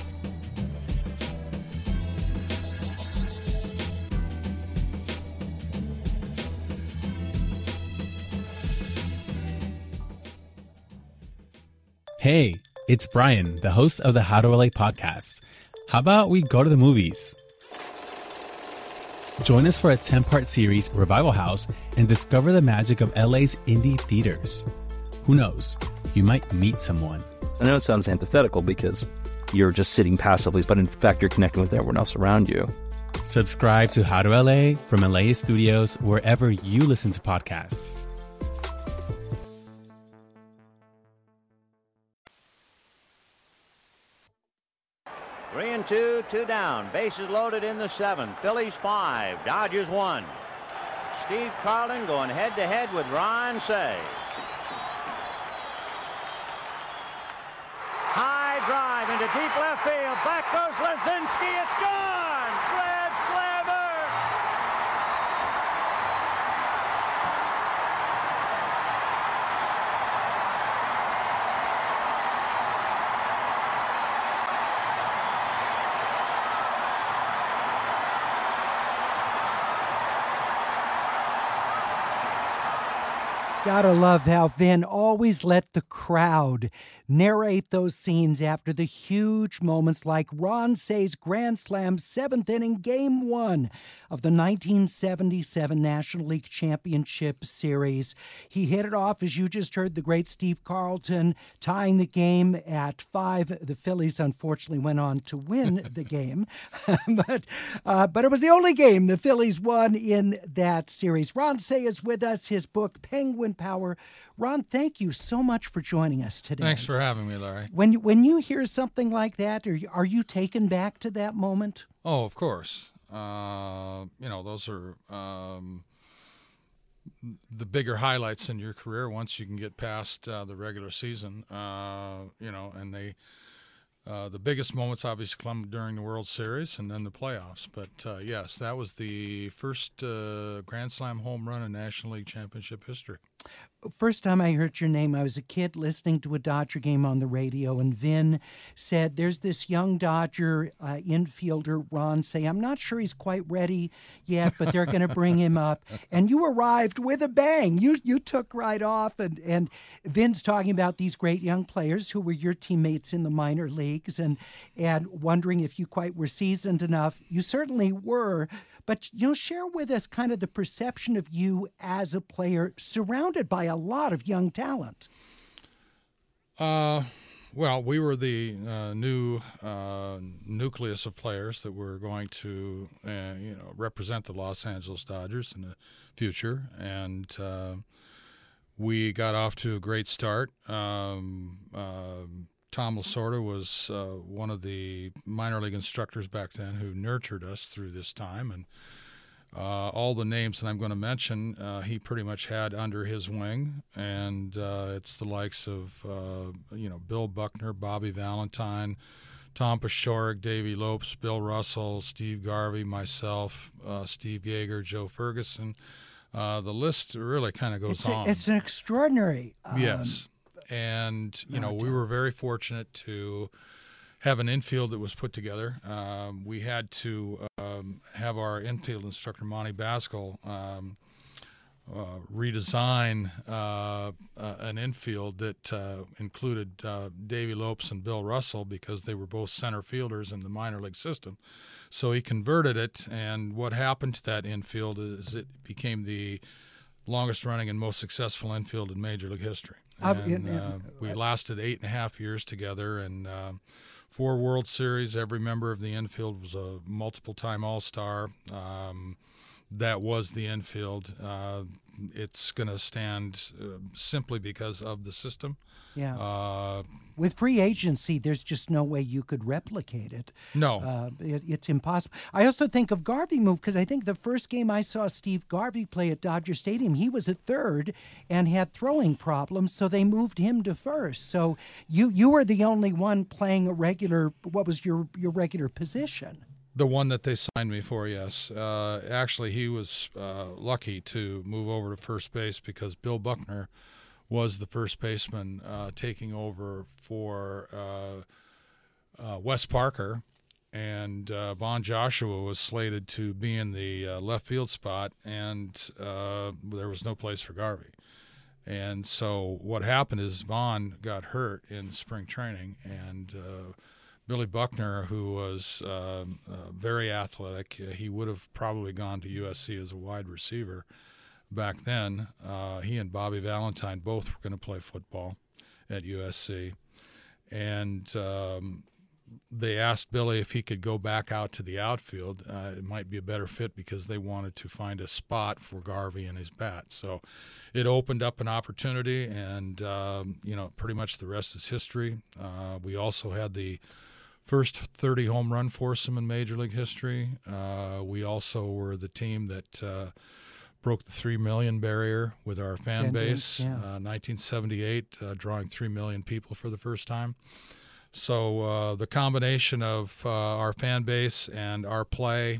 Hey, it's Brian, the host of the How to LA podcast. How about we go to the movies? Join us for a 10-part series, Revival House, and discover the magic of LA's indie theaters. Who knows? You might meet someone. I know it sounds antithetical because you're just sitting passively, but in fact, you're connecting with everyone else around you. Subscribe to How to LA from LA Studios wherever you listen to podcasts. 3-2, 2 down. Bases loaded in the 7th. Phillies 5, Dodgers 1. Steve Carlton going head-to-head with Ron Cey. High drive into deep left field. Back goes Lazinski. It's gone. Grand slammer. Gotta love how Vin always let the crowd narrate those scenes after the huge moments like Ron Cey's Grand Slam 7th inning Game 1 of the 1977 National League Championship Series. He hit it off, as you just heard, the great Steve Carlton, tying the game at 5. The Phillies unfortunately went on to win the game, but it was the only game the Phillies won in that series. Ron Cey is with us, his book, Penguin Power. Ron, thank you so much for joining us today. Thanks for having me, Larry. When you hear something like that, are you taken back to that moment? Oh, of course. Those are the bigger highlights in your career once you can get past the regular season. And they the biggest moments obviously come during the World Series and then the playoffs. But yes, that was the first Grand Slam home run in National League Championship history. First time I heard your name, I was a kid listening to a Dodger game on the radio, and Vin said, there's this young Dodger infielder, Ron Cey. I'm not sure he's quite ready yet, but they're going to bring him up. And you arrived with a bang. You took right off, and Vin's talking about these great young players who were your teammates in the minor leagues and wondering if you quite were seasoned enough. You certainly were. But, share with us kind of the perception of you as a player surrounded by a lot of young talent. Well, we were the new nucleus of players that were going to, represent the Los Angeles Dodgers in the future. And we got off to a great start. Tom Lasorda was one of the minor league instructors back then who nurtured us through this time. And all the names that I'm going to mention, he pretty much had under his wing. And it's the likes of, Bill Buckner, Bobby Valentine, Tom Paciorek, Davey Lopes, Bill Russell, Steve Garvey, myself, Steve Yeager, Joe Ferguson. The list really kind of goes on. It's an extraordinary. Yes. And, we were very fortunate to have an infield that was put together. We had to have our infield instructor, Monty Baskell, redesign an infield that included Davey Lopes and Bill Russell because they were both center fielders in the minor league system. So he converted it, and what happened to that infield is it became the longest running and most successful infield in Major League history. And we lasted 8.5 years together, and 4 World Series. Every member of the infield was a multiple-time All-Star. That was the infield. It's going to stand simply because of the system. Yeah. With free agency, there's just no way you could replicate it. No. It's impossible. I also think of Garvey move because I think the first game I saw Steve Garvey play at Dodger Stadium, he was at third and had throwing problems, so they moved him to first. So you were the only one playing a regular, what was your regular position? The one that they signed me for, yes. Actually, he was lucky to move over to first base because Bill Buckner was the first baseman taking over for Wes Parker, and Von Joshua was slated to be in the left field spot, and there was no place for Garvey. And so what happened is Von got hurt in spring training, and Billy Buckner, who was very athletic, he would have probably gone to USC as a wide receiver back then. He and Bobby Valentine both were going to play football at USC. And they asked Billy if he could go back out to the outfield. It might be a better fit because they wanted to find a spot for Garvey and his bat. So it opened up an opportunity, and, pretty much the rest is history. We also had the first 30 home run foursome in Major League history. We also were the team that broke the 3 million barrier with our fan base. 1978, drawing 3 million people for the first time. So the combination of our fan base and our play,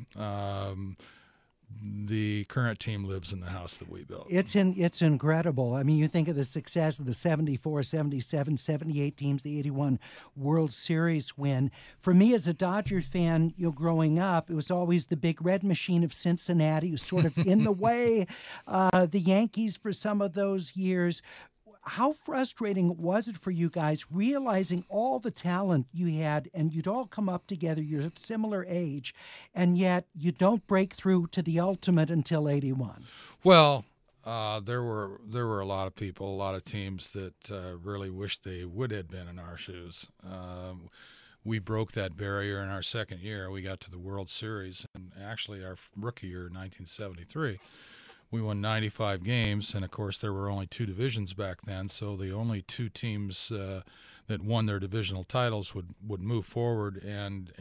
the current team lives in the house that we built. It's incredible. I mean, you think of the success of the 74, 77, 78 teams, the 81 World Series win. For me as a Dodger fan, growing up, it was always the big red machine of Cincinnati who was sort of in the way. The Yankees for some of those years. How frustrating was it for you guys realizing all the talent you had, and you'd all come up together, you're of similar age, and yet you don't break through to the ultimate until 81? Well, there were a lot of people, a lot of teams that really wished they would have been in our shoes. We broke that barrier in our second year. We got to the World Series, and actually our rookie year, 1973. We won 95 games, and of course there were only two divisions back then, so the only two teams that won their divisional titles would move forward and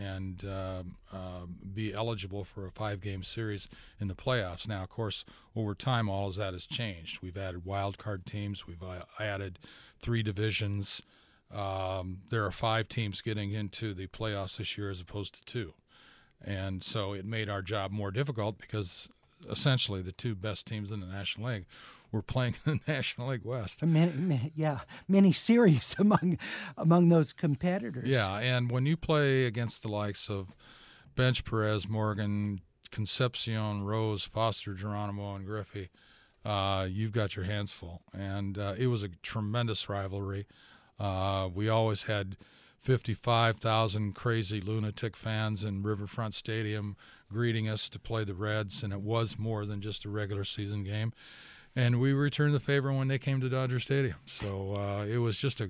be eligible for a 5-game series in the playoffs. Now, of course, over time, all of that has changed. We've added wild card teams. We've added 3 divisions. There are 5 teams getting into the playoffs this year as opposed to 2. And so it made our job more difficult because essentially the 2 best teams in the National League were playing in the National League West. Many series among those competitors. Yeah, and when you play against the likes of Bench, Perez, Morgan, Concepcion, Rose, Foster, Geronimo, and Griffey, you've got your hands full. And it was a tremendous rivalry. We always had 55,000 crazy lunatic fans in Riverfront Stadium greeting us to play the Reds, and it was more than just a regular season game. And we returned the favor when they came to Dodger Stadium. So it was just a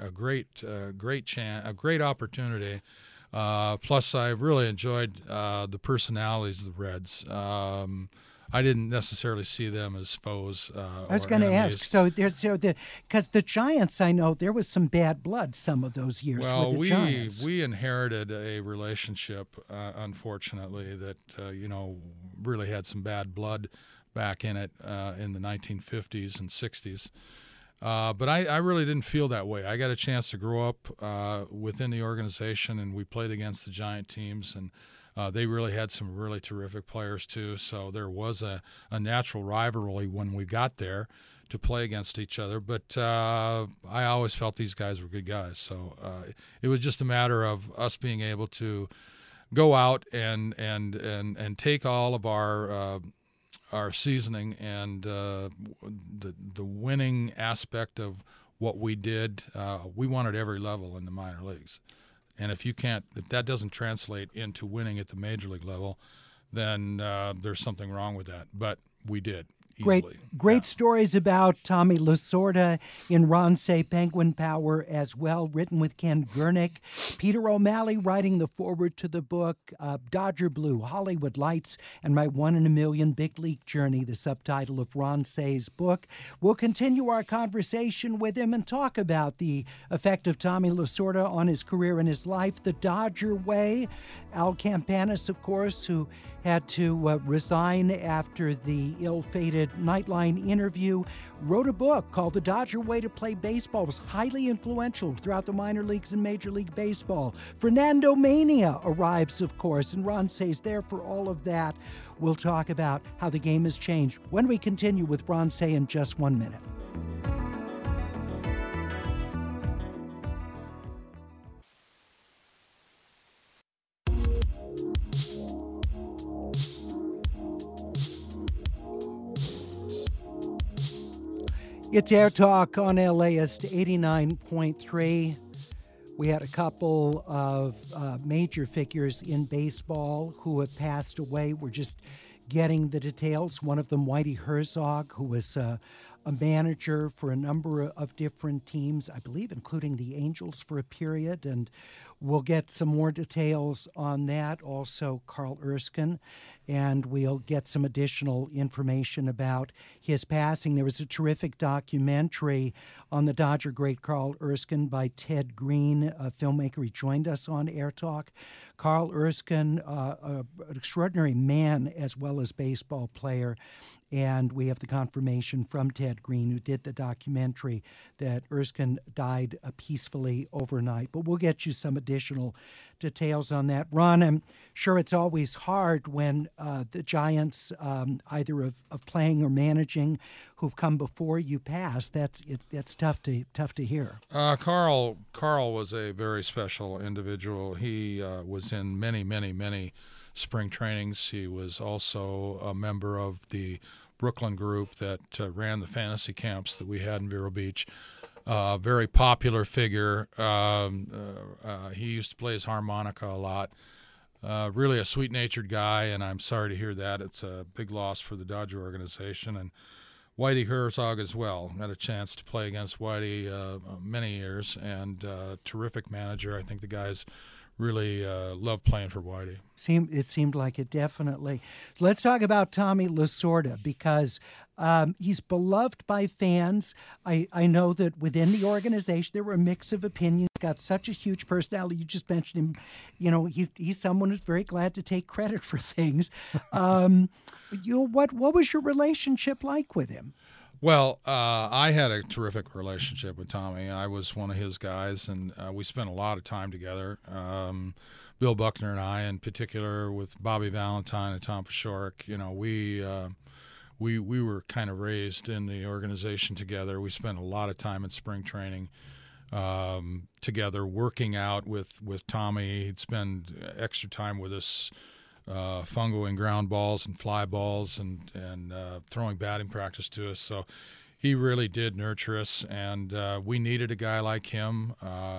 great opportunity. Plus, I really enjoyed the personalities of the Reds. I didn't necessarily see them as foes. I was going to ask. Because the Giants, I know there was some bad blood some of those years. Well, with the Giants. we inherited a relationship, unfortunately, that really had some bad blood back in it in the 1950s and 60s. But I really didn't feel that way. I got a chance to grow up within the organization, and we played against the Giant teams, and they really had some really terrific players too. So there was a natural rivalry when we got there to play against each other. But I always felt these guys were good guys. So it was just a matter of us being able to go out and take all of our seasoning and the winning aspect of what we did. We won at every level in the minor leagues. And if that doesn't translate into winning at the major league level, then there's something wrong with that. But we did. Easily. Great stories about Tommy Lasorda in Ron Cey Penguin Power as well, written with Ken Gurnick. Peter O'Malley writing the foreword to the book, Dodger Blue, Hollywood Lights, and My 1 in a Million Big League Journey, the subtitle of Ron Cey's book. We'll continue our conversation with him and talk about the effect of Tommy Lasorda on his career and his life, the Dodger way. Al Campanis, of course, who had to resign after the ill-fated did Nightline interview, wrote a book called The Dodger Way to Play Baseball. It was highly influential throughout the minor leagues and Major League Baseball. Fernando Mania arrives, of course, and Ron Cey's there for all of that. We'll talk about how the game has changed when we continue with Ron Cey in just 1 minute. It's Air Talk on LAist 89.3. We had a couple of major figures in baseball who have passed away. We're just getting the details. One of them, Whitey Herzog, who was a manager for a number of different teams, I believe, including the Angels for a period. And we'll get some more details on that. Also, Carl Erskine. And we'll get some additional information about his passing. There was a terrific documentary on the Dodger great Carl Erskine by Ted Green, a filmmaker. He joined us on Air Talk. Carl Erskine, an extraordinary man as well as baseball player. And we have the confirmation from Ted Green, who did the documentary, that Erskine died peacefully overnight. But we'll get you some additional details on that. Ron, I'm sure it's always hard when the Giants, either of playing or managing, who've come before you pass. That's tough to hear. Carl was a very special individual. He was in many spring trainings. He was also a member of the Brooklyn group that ran the fantasy camps that we had in Vero Beach. Very popular figure. He used to play his harmonica a lot. Really a sweet-natured guy, and I'm sorry to hear that. It's a big loss for the Dodger organization. And Whitey Herzog as well. Had a chance to play against Whitey many years, and terrific manager. I think the guys really loved playing for Whitey. It seemed like it, definitely. Let's talk about Tommy Lasorda, because he's beloved by fans. I know that within the organization there were a mix of opinions. Got such a huge personality. You just mentioned him. You know, he's someone who's very glad to take credit for things. What was your relationship like with him? Well, I had a terrific relationship with Tommy. I was one of his guys, and we spent a lot of time together. Bill Buckner and I, in particular, with Bobby Valentine and Tom Paciorek, you know, we were kind of raised in the organization together. We spent a lot of time in spring training together, working out with Tommy. He'd spend extra time with us, fungoing ground balls and fly balls and throwing batting practice to us. So he really did nurture us, and we needed a guy like him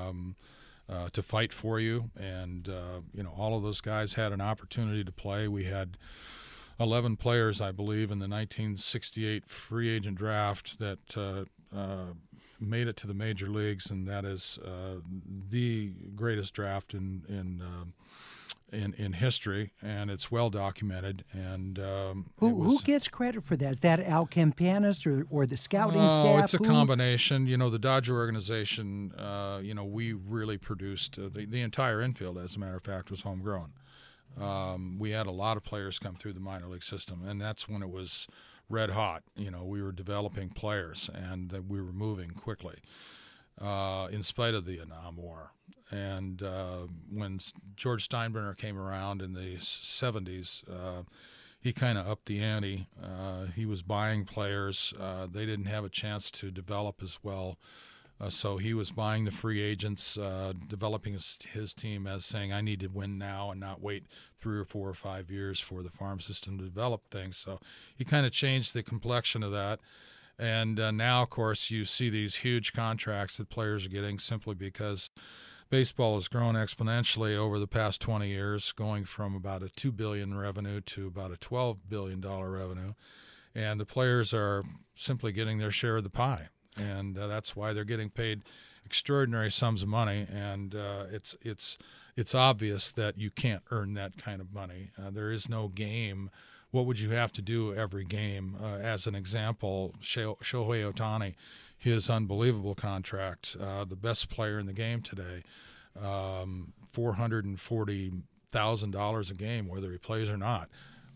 to fight for you. And, all of those guys had an opportunity to play. We had 11 players, I believe, in the 1968 free agent draft that made it to the major leagues, and that is the greatest draft in history, and it's well documented. And who gets credit for that? Is that Al Campanis or the scouting staff? Oh, it's a combination. You know, the Dodger organization, we really produced the entire infield, as a matter of fact, was homegrown. We had a lot of players come through the minor league system, and that's when it was red hot. You know, we were developing players, and that we were moving quickly in spite of the Vietnam War. And when George Steinbrenner came around in the 70s, he kind of upped the ante. He was buying players. They didn't have a chance to develop as well. So he was buying the free agents, developing his team as saying, I need to win now and not wait 3 or 4 or 5 years for the farm system to develop things. So he kind of changed the complexion of that. And now, of course, you see these huge contracts that players are getting simply because baseball has grown exponentially over the past 20 years, going from about a $2 billion revenue to about a $12 billion revenue. And the players are simply getting their share of the pie. And that's why they're getting paid extraordinary sums of money. And it's obvious that you can't earn that kind of money. There is no game. What would you have to do every game? As an example, Shohei Ohtani, his unbelievable contract, the best player in the game today, $440,000 a game, whether he plays or not.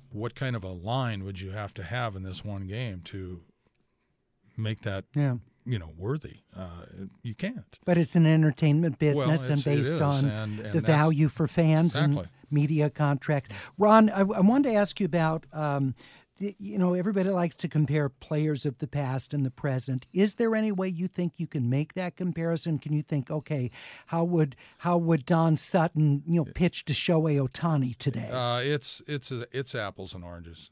what kind of a line would you have to have in this one game to make that worthy? You can't. But it's an entertainment business, well, and based on and the value for fans and media contracts. Ron, I wanted to ask you about, everybody likes to compare players of the past and the present. Is there any way you think you can make that comparison? Can you think, okay, how would Don Sutton, pitch to Shohei Ohtani today? It's apples and oranges.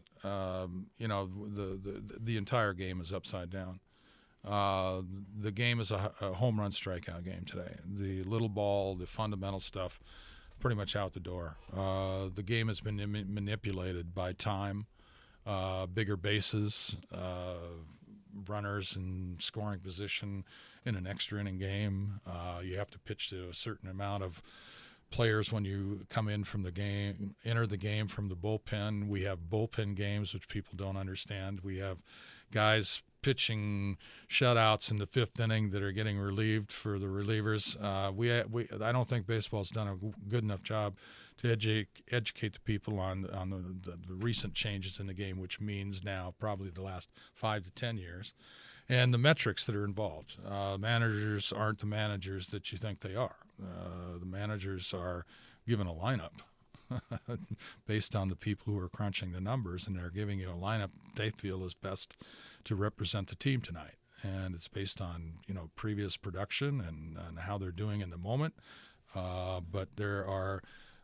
The entire game is upside down. The game is a home run strikeout game today. The little ball, the fundamental stuff, pretty much out the door. The game has been manipulated by time, bigger bases, runners in scoring position in an extra inning game. You have to pitch to a certain amount of players when you come in from the game, enter the game from the bullpen. We have bullpen games, which people don't understand. We have guys pitching shutouts in the fifth inning that are getting relieved for the relievers. I don't think baseball's done a good enough job to educate the people on the recent changes in the game, which means now probably the last 5 to 10 years, and the metrics that are involved. Managers aren't the managers that you think they are. The managers are given a lineup based on the people who are crunching the numbers, and they're giving you a lineup they feel is best to represent the team tonight. And it's based on, previous production and how they're doing in the moment. But there are,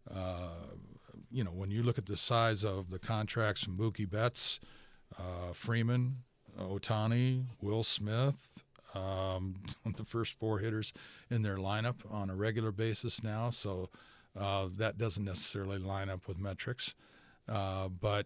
when you look at the size of the contracts from Mookie Betts, Freeman, Ohtani, Will Smith, the first 4 hitters in their lineup on a regular basis now. So that doesn't necessarily line up with metrics. But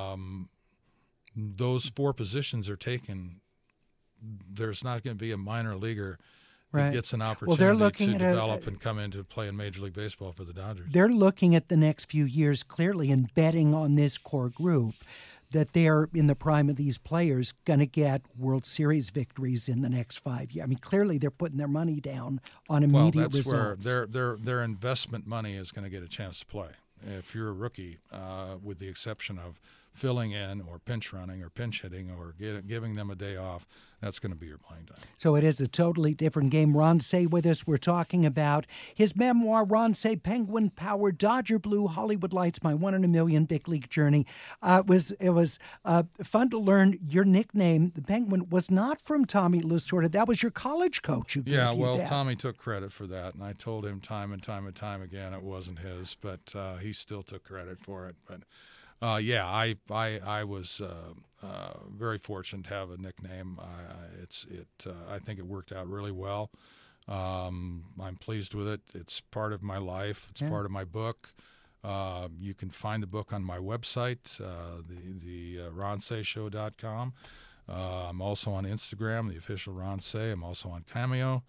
those 4 positions are taken. There's not going to be a minor leaguer that gets an opportunity to develop and come in to play in Major League Baseball for the Dodgers. They're looking at the next few years clearly and betting on this core group that they're in the prime of these players going to get World Series victories in the next 5 years. I mean, clearly they're putting their money down on immediate results. Well, that's where their investment money is going to get a chance to play. If you're a rookie, with the exception of filling in or pinch running or pinch hitting or giving them a day off, that's going to be your playing time. So it is a totally different game. Ron Cey with us. We're talking about his memoir, Ron Cey, Penguin Power, Dodger Blue, Hollywood Lights, My 1 in a Million Big League Journey. It was fun to learn your nickname, the Penguin, was not from Tommy Lasorda. That was your college coach who gave you that. Tommy took credit for that, and I told him time and time again it wasn't his, but he still took credit for it. But I was very fortunate to have a nickname. I think it worked out really well. I'm pleased with it. It's part of my life. It's part of my book. You can find the book on my website, the RonCeyShow.com. I'm also on Instagram, the official Ron Cey. I'm also on Cameo.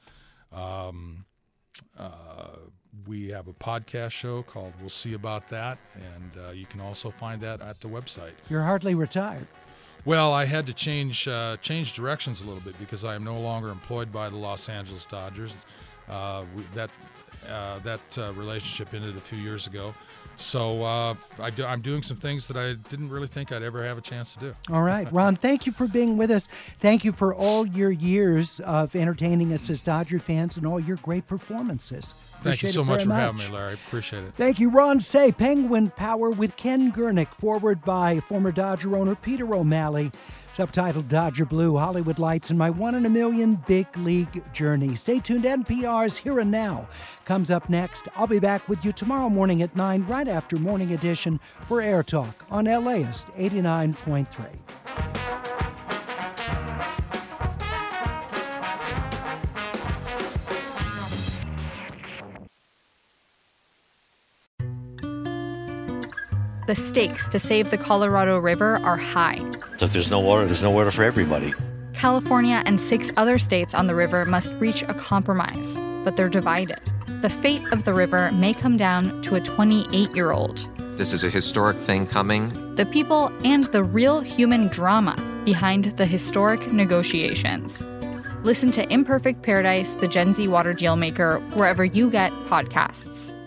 We have a podcast show called We'll See About That, and you can also find that at the website. You're hardly retired. Well, I had to change directions a little bit because I am no longer employed by the Los Angeles Dodgers. That relationship ended a few years ago. So I'm doing some things that I didn't really think I'd ever have a chance to do. All right. Ron, thank you for being with us. Thank you for all your years of entertaining us as Dodger fans and all your great performances. Thank you so much for having me, Larry. Appreciate it. Thank you, Ron Cey. Penguin Power with Ken Gurnick, forward by former Dodger owner Peter O'Malley. Subtitled Dodger Blue, Hollywood Lights, and My 1 in a Million Big League Journey. Stay tuned. NPR's Here and Now comes up next. I'll be back with you tomorrow morning at 9, right after Morning Edition, for Air Talk on LAist 89.3. The stakes to save the Colorado River are high. So if there's no water for everybody. California and 6 other states on the river must reach a compromise, but they're divided. The fate of the river may come down to a 28-year-old. This is a historic thing coming. The people and the real human drama behind the historic negotiations. Listen to Imperfect Paradise, the Gen Z Water Deal Maker, wherever you get podcasts.